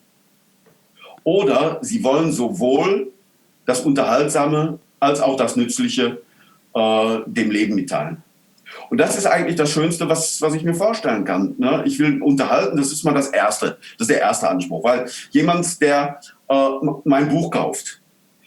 Oder sie wollen sowohl das Unterhaltsame als auch das Nützliche dem Leben mitteilen. Und das ist eigentlich das Schönste, was ich mir vorstellen kann. Ich will unterhalten, das ist mal das Erste. Das ist der erste Anspruch. Weil jemand, der mein Buch kauft,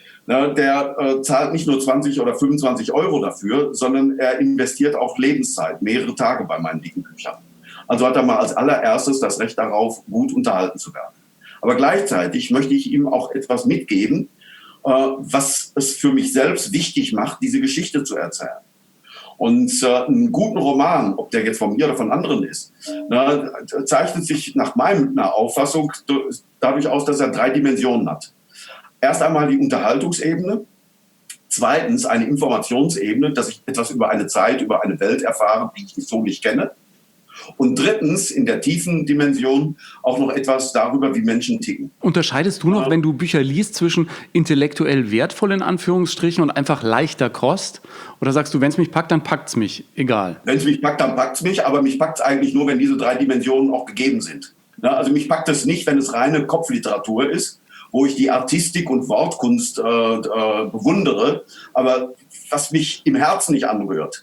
der zahlt nicht nur 20 oder 25 Euro dafür, sondern er investiert auch Lebenszeit, mehrere Tage bei meinen dicken Büchern. Also hat er mal als allererstes das Recht darauf, gut unterhalten zu werden. Aber gleichzeitig möchte ich ihm auch etwas mitgeben, was es für mich selbst wichtig macht, diese Geschichte zu erzählen. Und einen guten Roman, ob der jetzt von mir oder von anderen ist, zeichnet sich nach meiner Auffassung dadurch aus, dass er 3 Dimensionen hat. Erst einmal die Unterhaltungsebene, zweitens eine Informationsebene, dass ich etwas über eine Zeit, über eine Welt erfahre, die ich so nicht kenne. Und drittens, in der tiefen Dimension, auch noch etwas darüber, wie Menschen ticken. Unterscheidest du noch, wenn du Bücher liest, zwischen intellektuell wertvoll in Anführungsstrichen und einfach leichter Kost? Oder sagst du, wenn es mich packt, dann packt es mich, egal? Wenn es mich packt, dann packt es mich, aber mich packt es eigentlich nur, wenn diese 3 Dimensionen auch gegeben sind. Also mich packt es nicht, wenn es reine Kopfliteratur ist, wo ich die Artistik und Wortkunst bewundere, aber was mich im Herzen nicht anrührt.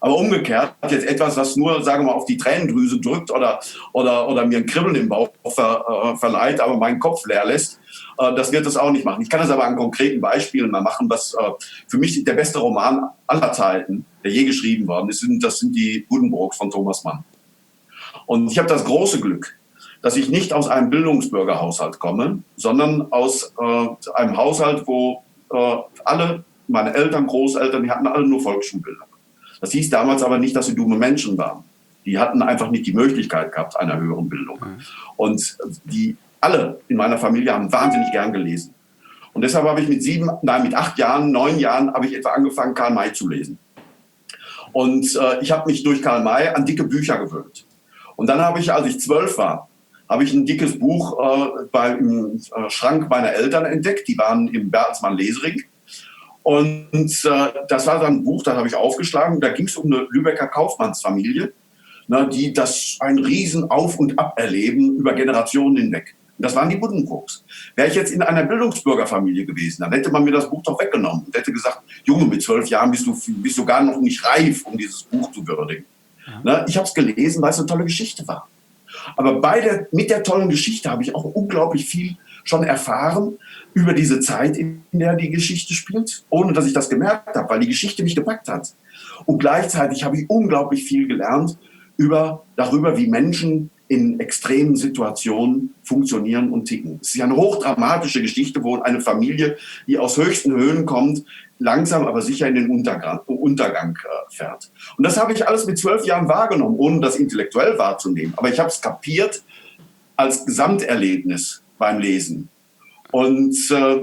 Aber umgekehrt, jetzt etwas, was nur, sagen wir mal, auf die Tränendrüse drückt oder mir ein Kribbeln im Bauch verleiht, aber meinen Kopf leer lässt, das wird es auch nicht machen. Ich kann das aber an konkreten Beispielen mal machen, was für mich der beste Roman aller Zeiten, der je geschrieben worden ist, das sind die Buddenbrooks von Thomas Mann. Und ich habe das große Glück, dass ich nicht aus einem Bildungsbürgerhaushalt komme, sondern aus einem Haushalt, wo alle, meine Eltern, Großeltern, die hatten alle nur Volksschulbildung. Das hieß damals aber nicht, dass sie dumme Menschen waren. Die hatten einfach nicht die Möglichkeit gehabt einer höheren Bildung. Und die alle in meiner Familie haben wahnsinnig gern gelesen. Und deshalb habe ich mit 8 Jahren, 9 Jahren, habe ich etwa angefangen, Karl May zu lesen. Und ich habe mich durch Karl May an dicke Bücher gewöhnt. Und dann habe ich, als ich 12 war, habe ich ein dickes Buch im Schrank meiner Eltern entdeckt. Die waren im Bertelsmann Lesering. Und das war dann ein Buch, das habe ich aufgeschlagen. Da ging es um eine Lübecker Kaufmannsfamilie, die das ein riesen Auf und Ab erleben über Generationen hinweg. Und das waren die Buddenbrooks. Wäre ich jetzt in einer Bildungsbürgerfamilie gewesen, dann hätte man mir das Buch doch weggenommen und hätte gesagt, Junge, mit 12 Jahren bist du gar noch nicht reif, um dieses Buch zu würdigen. Ja. Ich habe es gelesen, weil es eine tolle Geschichte war. Aber mit der tollen Geschichte habe ich auch unglaublich viel schon erfahren über diese Zeit, in der die Geschichte spielt, ohne dass ich das gemerkt habe, weil die Geschichte mich gepackt hat. Und gleichzeitig habe ich unglaublich viel gelernt darüber, wie Menschen in extremen Situationen funktionieren und ticken. Es ist ja eine hochdramatische Geschichte, wo eine Familie, die aus höchsten Höhen kommt, langsam aber sicher in den Untergang fährt. Und das habe ich alles mit 12 Jahren wahrgenommen, ohne das intellektuell wahrzunehmen. Aber ich habe es kapiert als Gesamterlebnis beim Lesen. Und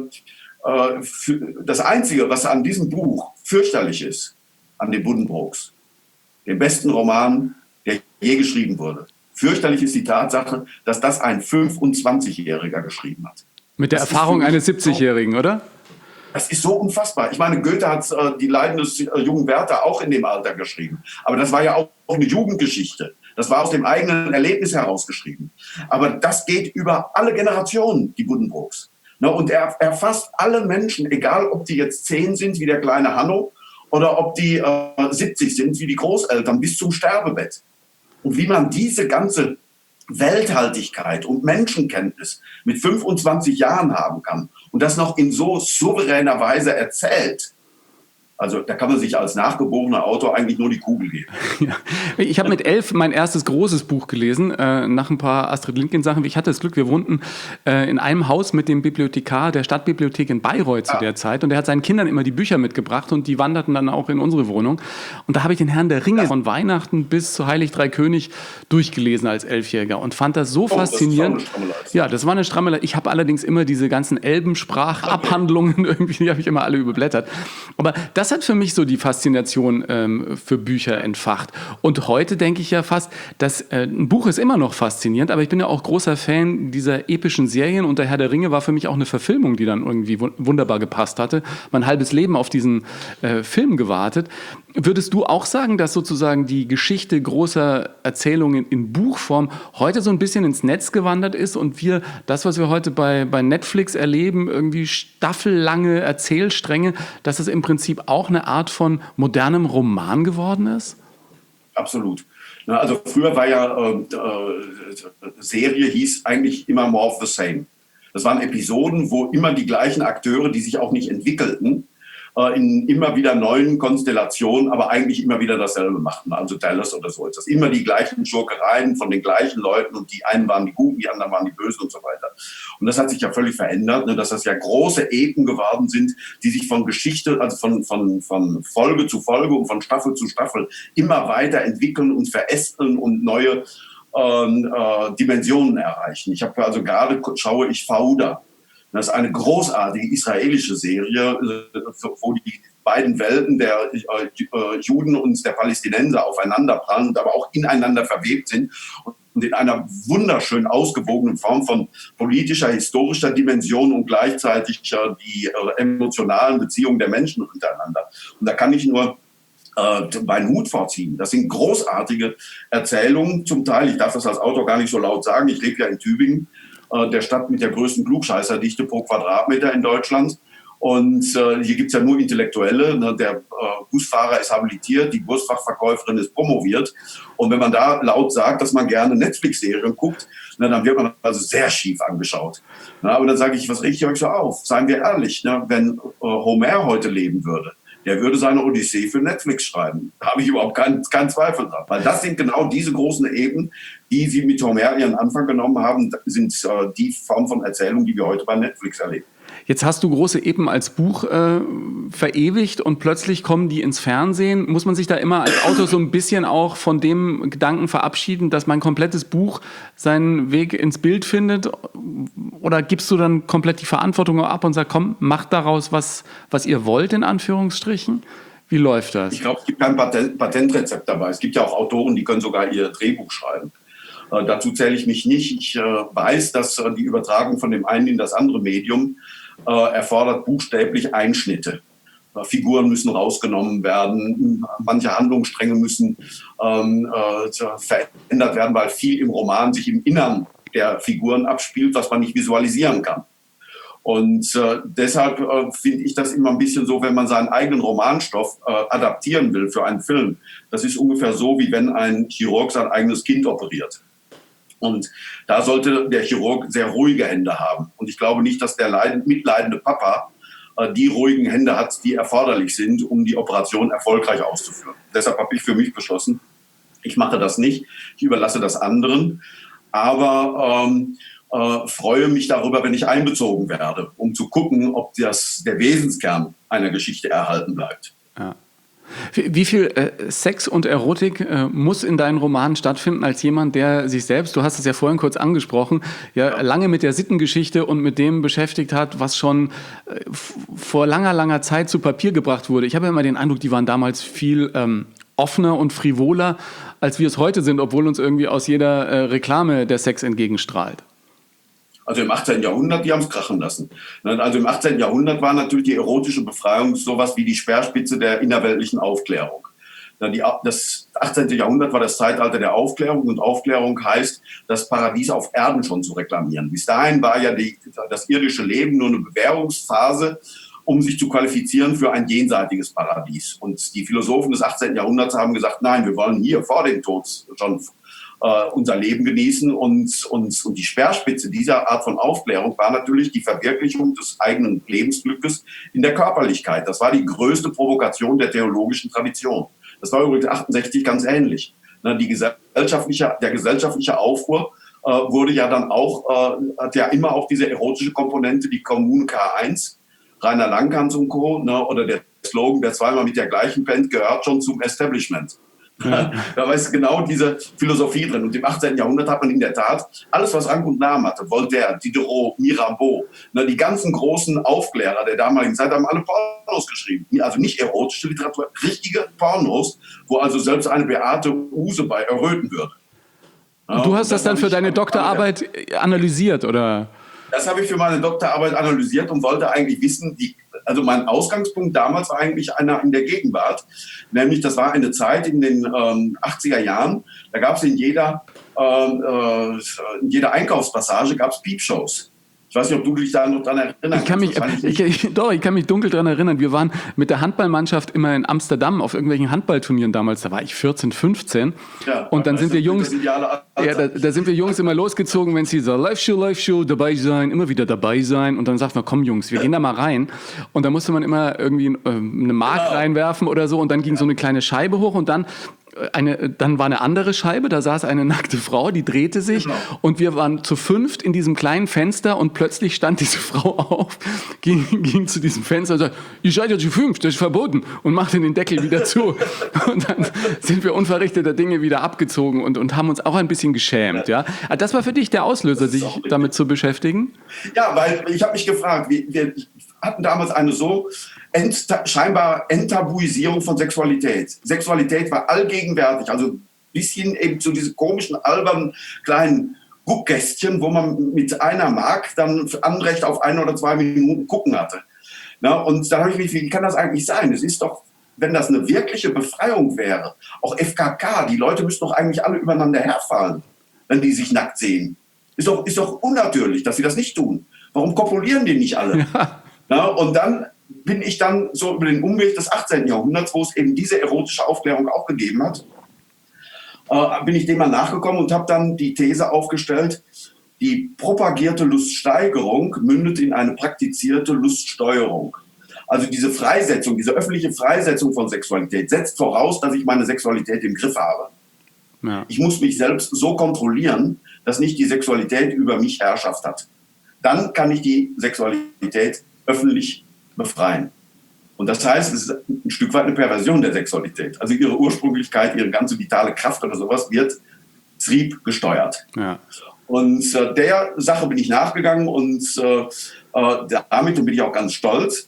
das Einzige, was an diesem Buch fürchterlich ist, an den Buddenbrooks, dem besten Roman, der je geschrieben wurde, fürchterlich ist die Tatsache, dass das ein 25-Jähriger geschrieben hat. Mit der Erfahrung eines 70-Jährigen, oder? Das ist so unfassbar. Ich meine, Goethe hat die Leiden des jungen Werther auch in dem Alter geschrieben. Aber das war ja auch eine Jugendgeschichte. Das war aus dem eigenen Erlebnis herausgeschrieben. Aber das geht über alle Generationen, die Buddenbrooks. Und er erfasst alle Menschen, egal ob die jetzt 10 sind, wie der kleine Hanno, oder ob die 70 sind, wie die Großeltern, bis zum Sterbebett. Und wie man diese ganze Welthaltigkeit und Menschenkenntnis mit 25 Jahren haben kann und das noch in so souveräner Weise erzählt. Also da kann man sich als nachgeborener Autor eigentlich nur die Kugel geben. Ja. Ich habe mit 11 mein erstes großes Buch gelesen, nach ein paar Astrid Lindgren-Sachen. Ich hatte das Glück, wir wohnten in einem Haus mit dem Bibliothekar der Stadtbibliothek in Bayreuth zu der Zeit. Und der hat seinen Kindern immer die Bücher mitgebracht und die wanderten dann auch in unsere Wohnung. Und da habe ich den Herrn der Ringe von Weihnachten bis zu Heilig Drei König durchgelesen als 11-Jähriger und fand das so faszinierend. Das war eine stramme Leistung. Ich habe allerdings immer diese ganzen Elbensprachabhandlungen, irgendwie, die habe ich immer alle überblättert. Aber das hat für mich so die Faszination für Bücher entfacht. Und heute denke ich ja fast, dass ein Buch ist immer noch faszinierend, aber ich bin ja auch großer Fan dieser epischen Serien und der Herr der Ringe war für mich auch eine Verfilmung, die dann irgendwie wunderbar gepasst hatte. Mein halbes Leben auf diesen Film gewartet. Würdest du auch sagen, dass sozusagen die Geschichte großer Erzählungen in Buchform heute so ein bisschen ins Netz gewandert ist und wir das, was wir heute bei Netflix erleben, irgendwie staffellange Erzählstränge, dass es im Prinzip auch eine Art von modernem Roman geworden ist? Absolut. Also früher war ja Serie hieß eigentlich immer more of the same. Das waren Episoden, wo immer die gleichen Akteure, die sich auch nicht entwickelten, in immer wieder neuen Konstellationen, aber eigentlich immer wieder dasselbe machten. Also Dallas oder so ist das. Immer die gleichen Schurkereien von den gleichen Leuten und die einen waren die Guten, die anderen waren die Bösen und so weiter. Und das hat sich ja völlig verändert, dass das ja große Epen geworden sind, die sich von Geschichte, also von Folge zu Folge und von Staffel zu Staffel immer weiter entwickeln und verästeln und neue Dimensionen erreichen. Schaue ich Fauda. Das ist eine großartige israelische Serie, wo die beiden Welten der Juden und der Palästinenser aufeinanderprallen und aber auch ineinander verwebt sind und in einer wunderschön ausgewogenen Form von politischer, historischer Dimension und gleichzeitig die emotionalen Beziehungen der Menschen untereinander. Und da kann ich nur meinen Hut vorziehen. Das sind großartige Erzählungen zum Teil. Ich darf das als Autor gar nicht so laut sagen. Ich lebe ja in Tübingen, der Stadt mit der größten Klugscheißerdichte pro Quadratmeter in Deutschland. Und hier gibt es ja nur Intellektuelle. Ne? Der Busfahrer ist habilitiert, die Wurstfachverkäuferin ist promoviert. Und wenn man da laut sagt, dass man gerne Netflix-Serien guckt, ne, dann wird man also sehr schief angeschaut. Na, aber dann sage ich, was regt ihr euch so auf? Seien wir ehrlich, ne? Wenn Homer heute leben würde, der würde seine Odyssee für Netflix schreiben. Da habe ich überhaupt keinen Zweifel dran. Weil das sind genau diese großen Ebenen, die sie mit Homer ihren Anfang genommen haben, sind die Form von Erzählung, die wir heute bei Netflix erleben. Jetzt hast du große Epen als Buch verewigt und plötzlich kommen die ins Fernsehen. Muss man sich da immer als Autor so ein bisschen auch von dem Gedanken verabschieden, dass mein komplettes Buch seinen Weg ins Bild findet? Oder gibst du dann komplett die Verantwortung ab und sagst, komm, macht daraus, was ihr wollt, in Anführungsstrichen? Wie läuft das? Ich glaube, es gibt kein Patentrezept dabei. Es gibt ja auch Autoren, die können sogar ihr Drehbuch schreiben. Dazu zähle ich mich nicht. Ich weiß, dass die Übertragung von dem einen in das andere Medium erfordert buchstäblich Einschnitte. Figuren müssen rausgenommen werden, manche Handlungsstränge müssen verändert werden, weil viel im Roman sich im Innern der Figuren abspielt, was man nicht visualisieren kann. Und deshalb finde ich das immer ein bisschen so, wenn man seinen eigenen Romanstoff adaptieren will für einen Film. Das ist ungefähr so, wie wenn ein Chirurg sein eigenes Kind operiert. Und da sollte der Chirurg sehr ruhige Hände haben. Und ich glaube nicht, dass der mitleidende Papa die ruhigen Hände hat, die erforderlich sind, um die Operation erfolgreich auszuführen. Deshalb habe ich für mich beschlossen, ich mache das nicht, ich überlasse das anderen, aber freue mich darüber, wenn ich einbezogen werde, um zu gucken, ob der Wesenskern einer Geschichte erhalten bleibt. Ja. Wie viel Sex und Erotik muss in deinen Romanen stattfinden als jemand, der sich selbst, du hast es ja vorhin kurz angesprochen, ja lange mit der Sittengeschichte und mit dem beschäftigt hat, was schon vor langer Zeit zu Papier gebracht wurde. Ich habe ja immer den Eindruck, die waren damals viel offener und frivoler, als wir es heute sind, obwohl uns irgendwie aus jeder Reklame der Sex entgegenstrahlt. Also im 18. Jahrhundert, die haben es krachen lassen. Also im 18. Jahrhundert war natürlich die erotische Befreiung sowas wie die Speerspitze der innerweltlichen Aufklärung. Das 18. Jahrhundert war das Zeitalter der Aufklärung und Aufklärung heißt, das Paradies auf Erden schon zu reklamieren. Bis dahin war ja das irdische Leben nur eine Bewährungsphase, um sich zu qualifizieren für ein jenseitiges Paradies. Und die Philosophen des 18. Jahrhunderts haben gesagt, nein, wir wollen hier vor dem Tod schon unser Leben genießen und die Speerspitze dieser Art von Aufklärung war natürlich die Verwirklichung des eigenen Lebensglückes in der Körperlichkeit. Das war die größte Provokation der theologischen Tradition. Das war übrigens 68 ganz ähnlich. Der gesellschaftliche Aufruhr wurde ja dann auch, hat ja immer auch diese erotische Komponente, die Kommune K1, Rainer Langhans und Co. Oder der Slogan, wer zweimal mit der gleichen pennt, gehört schon zum Establishment. Ja. Da ist genau diese Philosophie drin. Und im 18. Jahrhundert hat man in der Tat alles, was Rang und Namen hatte. Voltaire, Diderot, Mirabeau, die ganzen großen Aufklärer der damaligen Zeit haben alle Pornos geschrieben. Also nicht erotische Literatur, richtige Pornos, wo also selbst eine Beate Uhse bei erröten würde. Ja, und du hast das dann für deine Doktorarbeit analysiert, oder? Das habe ich für meine Doktorarbeit analysiert und wollte eigentlich wissen, also mein Ausgangspunkt damals war eigentlich einer in der Gegenwart, nämlich das war eine Zeit in den 80er Jahren, da gab es in jeder Einkaufspassage gab es Piepshows. Ich weiß nicht, ob du dich da noch dran erinnern kannst. Ich kann mich dunkel dran erinnern. Wir waren mit der Handballmannschaft immer in Amsterdam auf irgendwelchen Handballturnieren damals. Da war ich 14, 15. Ja, und dann sind wir Jungs, da sind wir Jungs immer losgezogen, wenn es hieß, Live-Show, dabei sein, immer wieder dabei sein. Und dann sagt man, komm Jungs, wir gehen da mal rein. Und da musste man immer irgendwie eine Mark reinwerfen oder so. Und dann ging so eine kleine Scheibe hoch und dann war eine andere Scheibe, da saß eine nackte Frau, die drehte sich und wir waren zu fünft in diesem kleinen Fenster und plötzlich stand diese Frau auf, ging zu diesem Fenster und sagte, ihr seid ja zu fünft, das ist verboten und machte den Deckel wieder zu. Und dann sind wir unverrichteter Dinge wieder abgezogen und haben uns auch ein bisschen geschämt. Ja? Das war für dich der Auslöser, sich damit zu beschäftigen? Ja, weil ich habe mich gefragt, wir hatten damals eine so scheinbar Enttabuisierung von Sexualität. Sexualität war allgegenwärtig, also ein bisschen eben zu diesen komischen, albernen, kleinen Guckkästchen, wo man mit einer Mark dann Anrecht auf 1 oder 2 Minuten gucken hatte. Und da habe ich mich, wie kann das eigentlich sein? Es ist doch, wenn das eine wirkliche Befreiung wäre, auch FKK, die Leute müssten doch eigentlich alle übereinander herfallen, wenn die sich nackt sehen. Ist doch unnatürlich, dass sie das nicht tun. Warum kopulieren die nicht alle? Ja. Na, und dann bin ich dann so über den Umweg des 18. Jahrhunderts, wo es eben diese erotische Aufklärung auch gegeben hat, bin ich dem mal nachgekommen und habe dann die These aufgestellt, die propagierte Luststeigerung mündet in eine praktizierte Luststeuerung. Also diese Freisetzung, diese öffentliche Freisetzung von Sexualität setzt voraus, dass ich meine Sexualität im Griff habe. Ja. Ich muss mich selbst so kontrollieren, dass nicht die Sexualität über mich Herrschaft hat. Dann kann ich die Sexualität öffentlich befreien. Und das heißt, es ist ein Stück weit eine Perversion der Sexualität. Also ihre Ursprünglichkeit, ihre ganze vitale Kraft oder sowas wird triebgesteuert. Ja. Und der Sache bin ich nachgegangen und damit bin ich auch ganz stolz.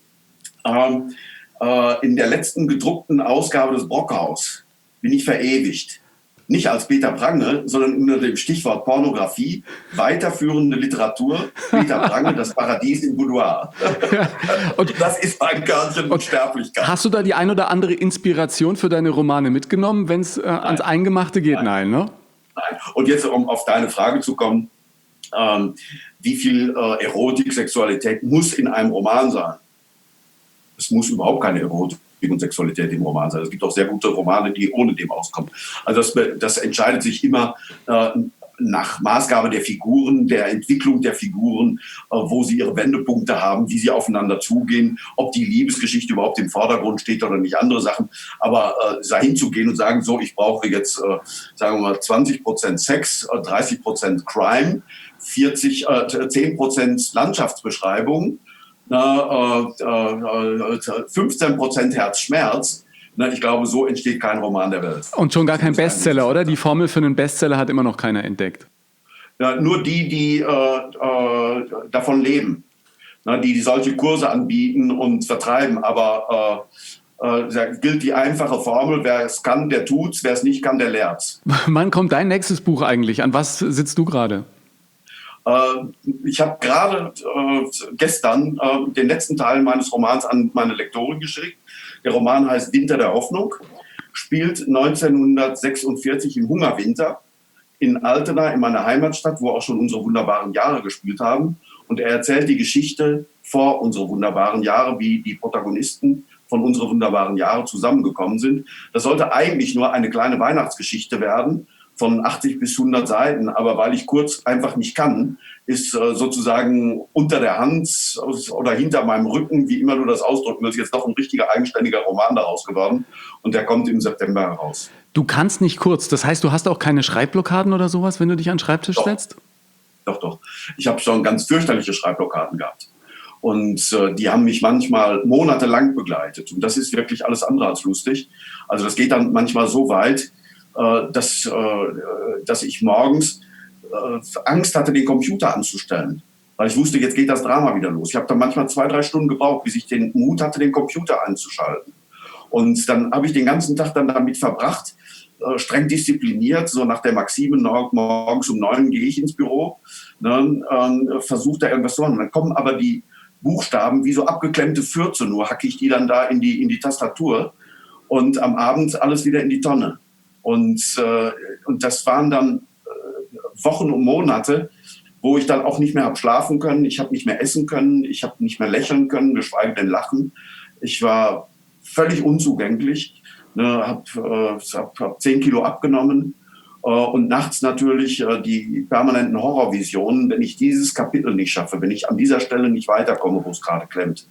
In der letzten gedruckten Ausgabe des Brockhaus bin ich verewigt. Nicht als Peter Prange, sondern unter dem Stichwort Pornografie, weiterführende Literatur, Peter Prange, das Paradies im Boudoir. Ja. Und das ist mein Körnchen und Sterblichkeit. Hast du da die ein oder andere Inspiration für deine Romane mitgenommen, wenn es ans Eingemachte geht? Nein, ne? Nein. Und jetzt, um auf deine Frage zu kommen, wie viel Erotik, Sexualität muss in einem Roman sein? Es muss überhaupt keine Erotik und Sexualität im Roman sein. Es gibt auch sehr gute Romane, die ohne dem auskommen. Also das entscheidet sich immer nach Maßgabe der Figuren, der Entwicklung der Figuren, wo sie ihre Wendepunkte haben, wie sie aufeinander zugehen, ob die Liebesgeschichte überhaupt im Vordergrund steht oder nicht, andere Sachen. Aber dahin zu gehen und sagen, so, ich brauche jetzt, sagen wir mal, 20% Sex, 30% Crime, 10% Landschaftsbeschreibung, 15% Herzschmerz. Ich glaube, so entsteht kein Roman der Welt. Und schon gar kein Bestseller, oder? Die Formel für einen Bestseller hat immer noch keiner entdeckt. Ja, nur die davon leben, die solche Kurse anbieten und vertreiben. Aber da gilt die einfache Formel, wer es kann, der tut's, wer es nicht kann, der lehrt's. Wann kommt dein nächstes Buch eigentlich? An was sitzt du gerade? Ich habe gerade gestern den letzten Teil meines Romans an meine Lektorin geschickt. Der Roman heißt Winter der Hoffnung, spielt 1946 im Hungerwinter in Altena, in meiner Heimatstadt, wo auch schon unsere wunderbaren Jahre gespielt haben. Und er erzählt die Geschichte vor unsere wunderbaren Jahre, wie die Protagonisten von unsere wunderbaren Jahre zusammengekommen sind. Das sollte eigentlich nur eine kleine Weihnachtsgeschichte werden, von 80 bis 100 Seiten, aber weil ich kurz einfach nicht kann, ist sozusagen unter der Hand oder hinter meinem Rücken, wie immer du das ausdrücken willst, jetzt doch ein richtiger eigenständiger Roman daraus geworden und der kommt im September heraus. Du kannst nicht kurz, das heißt, du hast auch keine Schreibblockaden oder sowas, wenn du dich an den Schreibtisch setzt? Doch. Ich habe schon ganz fürchterliche Schreibblockaden gehabt. Und die haben mich manchmal monatelang begleitet. Und das ist wirklich alles andere als lustig. Also das geht dann manchmal so weit, dass ich morgens Angst hatte, den Computer anzustellen. Weil ich wusste, jetzt geht das Drama wieder los. Ich habe dann manchmal 2-3 Stunden gebraucht, bis ich den Mut hatte, den Computer einzuschalten. Und dann habe ich den ganzen Tag dann damit verbracht, streng diszipliniert, so nach der Maxime, morgens um 9 gehe ich ins Büro, versuche da irgendwas zu machen. Dann kommen aber die Buchstaben wie so abgeklemmte Fürze, nur hacke ich die dann da in die Tastatur und am Abend alles wieder in die Tonne. Und das waren dann Wochen und Monate, wo ich dann auch nicht mehr habe schlafen können, ich habe nicht mehr essen können, ich habe nicht mehr lächeln können, geschweige denn lachen. Ich war völlig unzugänglich, habe 10 Kilo abgenommen und nachts natürlich die permanenten Horrorvisionen, wenn ich dieses Kapitel nicht schaffe, wenn ich an dieser Stelle nicht weiterkomme, wo es gerade klemmt.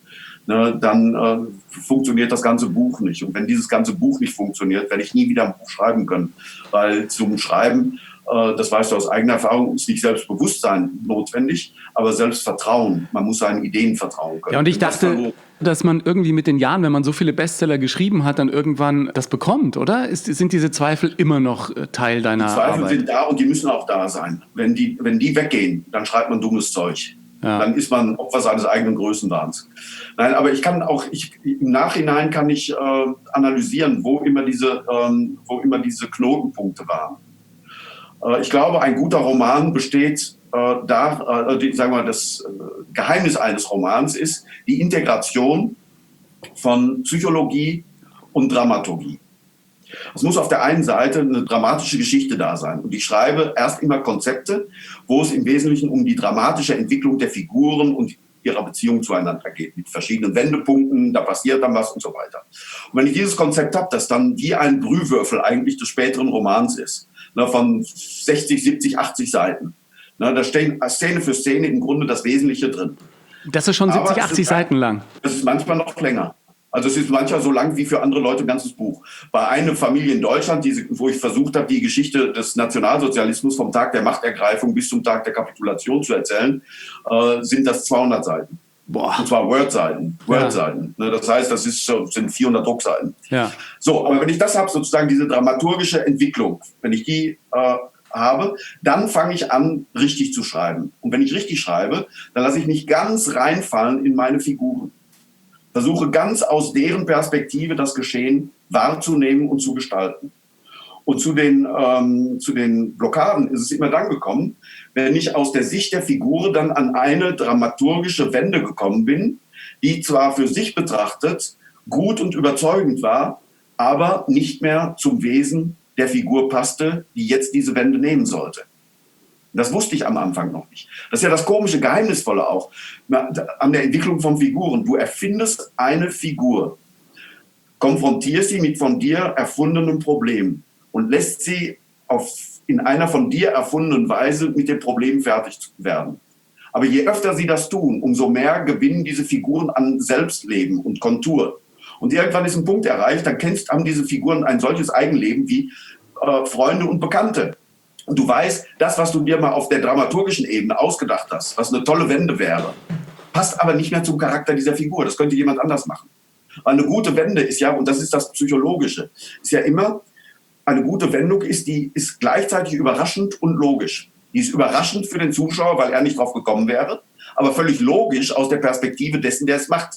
Dann funktioniert das ganze Buch nicht. Und wenn dieses ganze Buch nicht funktioniert, werde ich nie wieder ein Buch schreiben können. Weil zum Schreiben, das weißt du aus eigener Erfahrung, ist nicht Selbstbewusstsein notwendig, aber Selbstvertrauen. Man muss seinen Ideen vertrauen können. Ja, und ich dachte, dass man irgendwie mit den Jahren, wenn man so viele Bestseller geschrieben hat, dann irgendwann das bekommt, oder? Sind diese Zweifel immer noch Teil deiner Arbeit? Die Zweifel sind da und die müssen auch da sein. Wenn die weggehen, dann schreibt man dummes Zeug. Ja. Dann ist man Opfer seines eigenen Größenwahns. Nein, aber im Nachhinein kann ich analysieren, wo immer diese Knotenpunkte waren. Ich glaube, ein guter Roman besteht das Geheimnis eines Romans ist die Integration von Psychologie und Dramaturgie. Es muss auf der einen Seite eine dramatische Geschichte da sein. Und ich schreibe erst immer Konzepte, wo es im Wesentlichen um die dramatische Entwicklung der Figuren und ihrer Beziehung zueinander geht, mit verschiedenen Wendepunkten, da passiert dann was und so weiter. Und wenn ich dieses Konzept habe, das dann wie ein Brühwürfel eigentlich des späteren Romans ist, ne, von 60, 70, 80 Seiten, ne, da stehen Szene für Szene im Grunde das Wesentliche drin. Das ist schon 70, 80 Seiten lang. Das ist manchmal noch länger. Also es ist manchmal so lang wie für andere Leute ein ganzes Buch. Bei einer Familie in Deutschland, wo ich versucht habe, die Geschichte des Nationalsozialismus vom Tag der Machtergreifung bis zum Tag der Kapitulation zu erzählen, sind das 200 Seiten. Boah. Und zwar Word-Seiten. Ja. Das heißt, das sind 400 Druckseiten. Ja. So, aber wenn ich das habe, sozusagen diese dramaturgische Entwicklung, wenn ich die habe, dann fange ich an, richtig zu schreiben. Und wenn ich richtig schreibe, dann lasse ich mich ganz reinfallen in meine Figuren. Versuche ganz aus deren Perspektive das Geschehen wahrzunehmen und zu gestalten. Und zu den Blockaden ist es immer dann gekommen, wenn ich aus der Sicht der Figur dann an eine dramaturgische Wende gekommen bin, die zwar für sich betrachtet gut und überzeugend war, aber nicht mehr zum Wesen der Figur passte, die jetzt diese Wende nehmen sollte. Das wusste ich am Anfang noch nicht. Das ist ja das komische, Geheimnisvolle auch an der Entwicklung von Figuren. Du erfindest eine Figur, konfrontierst sie mit von dir erfundenen Problemen und lässt sie in einer von dir erfundenen Weise mit dem Problem fertig werden. Aber je öfter sie das tun, umso mehr gewinnen diese Figuren an Selbstleben und Kontur. Und irgendwann ist ein Punkt erreicht, dann haben diese Figuren ein solches Eigenleben wie Freunde und Bekannte. Und du weißt, das, was du dir mal auf der dramaturgischen Ebene ausgedacht hast, was eine tolle Wende wäre, passt aber nicht mehr zum Charakter dieser Figur. Das könnte jemand anders machen. Weil eine gute Wende ist ja, und das ist das Psychologische, ist ja immer, eine gute Wendung die ist gleichzeitig überraschend und logisch. Die ist überraschend für den Zuschauer, weil er nicht drauf gekommen wäre, aber völlig logisch aus der Perspektive dessen, der es macht.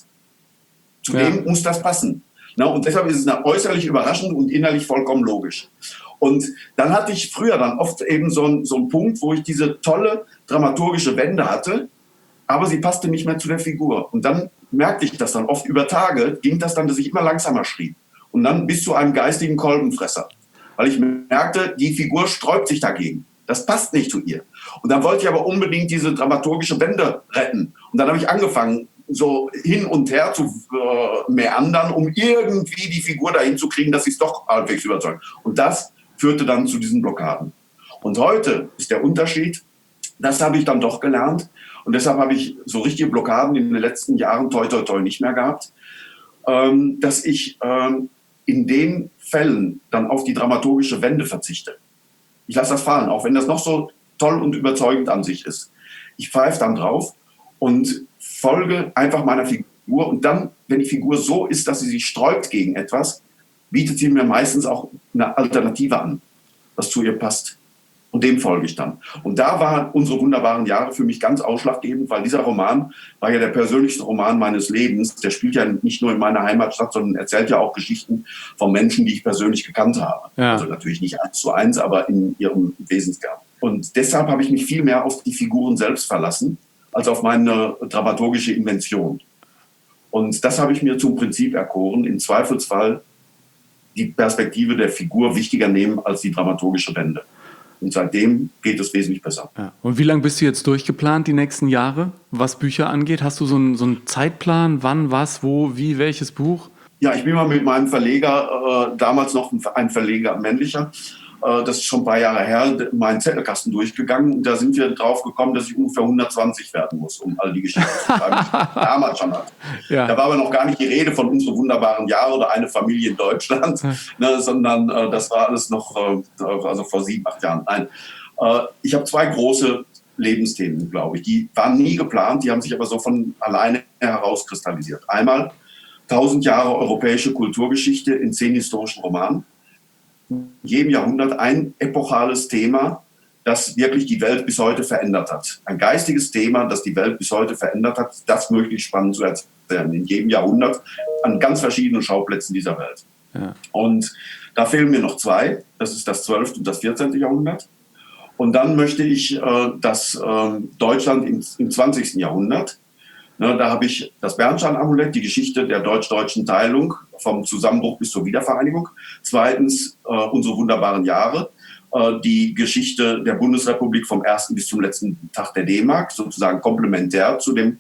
Zudem muss das passen. Und deshalb ist es äußerlich überraschend und innerlich vollkommen logisch. Und dann hatte ich früher dann oft eben so einen Punkt, wo ich diese tolle dramaturgische Wende hatte, aber sie passte nicht mehr zu der Figur. Und dann merkte ich das dann oft über Tage, ging das dann, dass ich immer langsamer schrieb. Und dann bis zu einem geistigen Kolbenfresser. Weil ich merkte, die Figur sträubt sich dagegen. Das passt nicht zu ihr. Und dann wollte ich aber unbedingt diese dramaturgische Wende retten. Und dann habe ich angefangen, so hin und her zu meandern, um irgendwie die Figur dahin zu kriegen, dass sie es doch halbwegs überzeugt. Und das führte dann zu diesen Blockaden. Und heute ist der Unterschied, das habe ich dann doch gelernt. Und deshalb habe ich so richtige Blockaden in den letzten Jahren toi nicht mehr gehabt, dass ich in den Fällen dann auf die dramaturgische Wende verzichte. Ich lasse das fallen, auch wenn das noch so toll und überzeugend an sich ist. Ich pfeife dann drauf und folge einfach meiner Figur. Und dann, wenn die Figur so ist, dass sie sich sträubt gegen etwas, bietet sie mir meistens auch eine Alternative an, was zu ihr passt. Und dem folge ich dann. Und da waren unsere wunderbaren Jahre für mich ganz ausschlaggebend, weil dieser Roman war ja der persönlichste Roman meines Lebens. Der spielt ja nicht nur in meiner Heimatstadt, sondern erzählt ja auch Geschichten von Menschen, die ich persönlich gekannt habe. Ja. Also natürlich nicht 1:1, aber in ihrem Wesenskern. Und deshalb habe ich mich viel mehr auf die Figuren selbst verlassen, als auf meine dramaturgische Invention. Und das habe ich mir zum Prinzip erkoren, im Zweifelsfall die Perspektive der Figur wichtiger nehmen als die dramaturgische Wende. Und seitdem geht es wesentlich besser. Ja. Und wie lange bist du jetzt durchgeplant, die nächsten Jahre, was Bücher angeht? Hast du so einen Zeitplan, wann, was, wo, wie, welches Buch? Ja, ich bin mal mit meinem Verleger, damals noch ein Verleger, männlicher, das ist schon ein paar Jahre her, meinen Zettelkasten durchgegangen. Und da sind wir drauf gekommen, dass ich ungefähr 120 werden muss, um all die Geschichten zu schreiben, die ich damals schon hatte. Ja. Da war aber noch gar nicht die Rede von unseren wunderbaren Jahren oder eine Familie in Deutschland, sondern das war alles noch also vor 7, 8 Jahren. Nein, ich habe 2 große Lebensthemen, glaube ich. Die waren nie geplant, die haben sich aber so von alleine herauskristallisiert. Einmal 1000 Jahre europäische Kulturgeschichte in 10 historischen Romanen. In jedem Jahrhundert ein epochales Thema, das wirklich die Welt bis heute verändert hat. Ein geistiges Thema, das die Welt bis heute verändert hat, das möglichst spannend zu erzählen. In jedem Jahrhundert an ganz verschiedenen Schauplätzen dieser Welt. Ja. Und da fehlen mir noch 2. Das ist das 12. und das 14. Jahrhundert. Und dann möchte ich das Deutschland im 20. Jahrhundert. Da habe ich das Bernstein-Amulett, die Geschichte der deutsch-deutschen Teilung vom Zusammenbruch bis zur Wiedervereinigung. 2. Unsere wunderbaren Jahre, die Geschichte der Bundesrepublik vom ersten bis zum letzten Tag der D-Mark, sozusagen komplementär zu dem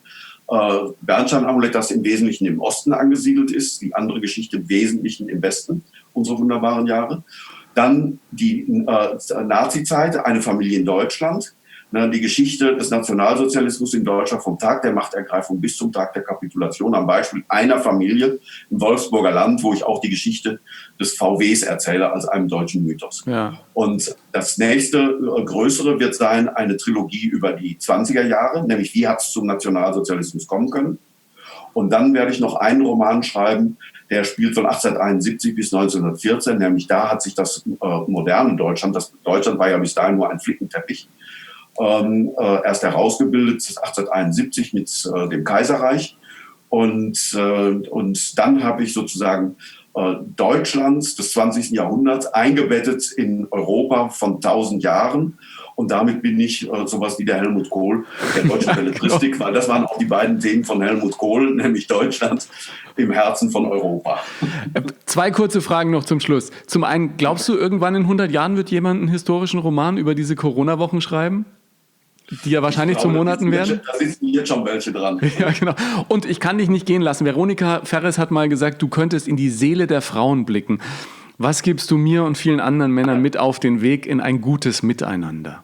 Bernstein-Amulett, das im Wesentlichen im Osten angesiedelt ist, die andere Geschichte im Wesentlichen im Westen, unsere wunderbaren Jahre. Dann die Nazi-Zeit, eine Familie in Deutschland. Die Geschichte des Nationalsozialismus in Deutschland vom Tag der Machtergreifung bis zum Tag der Kapitulation am Beispiel einer Familie im Wolfsburger Land, wo ich auch die Geschichte des VWs erzähle als einem deutschen Mythos. Ja. Und das nächste größere wird sein eine Trilogie über die 20er Jahre, nämlich wie hat es zum Nationalsozialismus kommen können. Und dann werde ich noch einen Roman schreiben, der spielt von 1871 bis 1914, nämlich da hat sich das moderne Deutschland, das Deutschland war ja bis dahin nur ein Flickenteppich, erst herausgebildet, 1871 mit dem Kaiserreich. Und dann habe ich sozusagen Deutschlands des 20. Jahrhunderts eingebettet in Europa von 1000 Jahren. Und damit bin ich sowas wie der Helmut Kohl der deutschen Belletristik, weil das waren auch die beiden Themen von Helmut Kohl, nämlich Deutschland im Herzen von Europa. 2 kurze Fragen noch zum Schluss. Zum einen, glaubst du, irgendwann in 100 Jahren wird jemand einen historischen Roman über diese Corona-Wochen schreiben? Die ja wahrscheinlich zu Monaten werden? Da sitzen jetzt schon welche dran. Ja, genau. Und ich kann dich nicht gehen lassen. Veronika Ferres hat mal gesagt, du könntest in die Seele der Frauen blicken. Was gibst du mir und vielen anderen Männern mit auf den Weg in ein gutes Miteinander?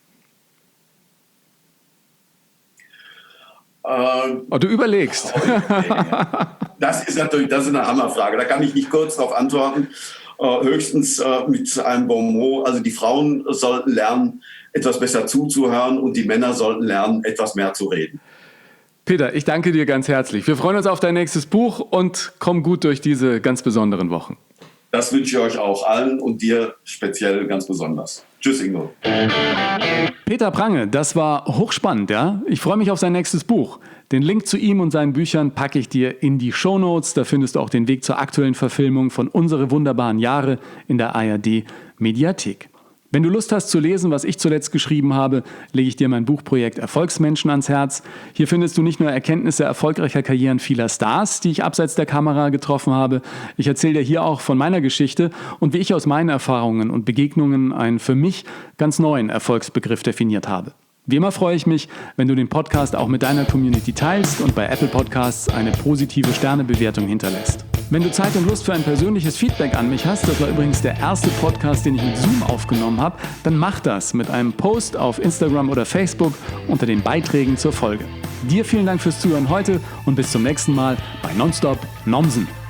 Du überlegst. Das ist eine Hammerfrage. Da kann ich nicht kurz darauf antworten. Höchstens mit einem Bonmot. Also die Frauen sollten lernen, etwas besser zuzuhören und die Männer sollten lernen, etwas mehr zu reden. Peter, ich danke dir ganz herzlich. Wir freuen uns auf dein nächstes Buch und komm gut durch diese ganz besonderen Wochen. Das wünsche ich euch auch allen und dir speziell ganz besonders. Tschüss, Ingo. Peter Prange, das war hochspannend, ja? Ich freue mich auf sein nächstes Buch. Den Link zu ihm und seinen Büchern packe ich dir in die Shownotes. Da findest du auch den Weg zur aktuellen Verfilmung von Unsere wunderbaren Jahre in der ARD-Mediathek. Wenn du Lust hast zu lesen, was ich zuletzt geschrieben habe, lege ich dir mein Buchprojekt Erfolgsmenschen ans Herz. Hier findest du nicht nur Erkenntnisse erfolgreicher Karrieren vieler Stars, die ich abseits der Kamera getroffen habe. Ich erzähle dir hier auch von meiner Geschichte und wie ich aus meinen Erfahrungen und Begegnungen einen für mich ganz neuen Erfolgsbegriff definiert habe. Wie immer freue ich mich, wenn du den Podcast auch mit deiner Community teilst und bei Apple Podcasts eine positive Sternebewertung hinterlässt. Wenn du Zeit und Lust für ein persönliches Feedback an mich hast, das war übrigens der erste Podcast, den ich mit Zoom aufgenommen habe, dann mach das mit einem Post auf Instagram oder Facebook unter den Beiträgen zur Folge. Dir vielen Dank fürs Zuhören heute und bis zum nächsten Mal bei Nonstop Nomsen.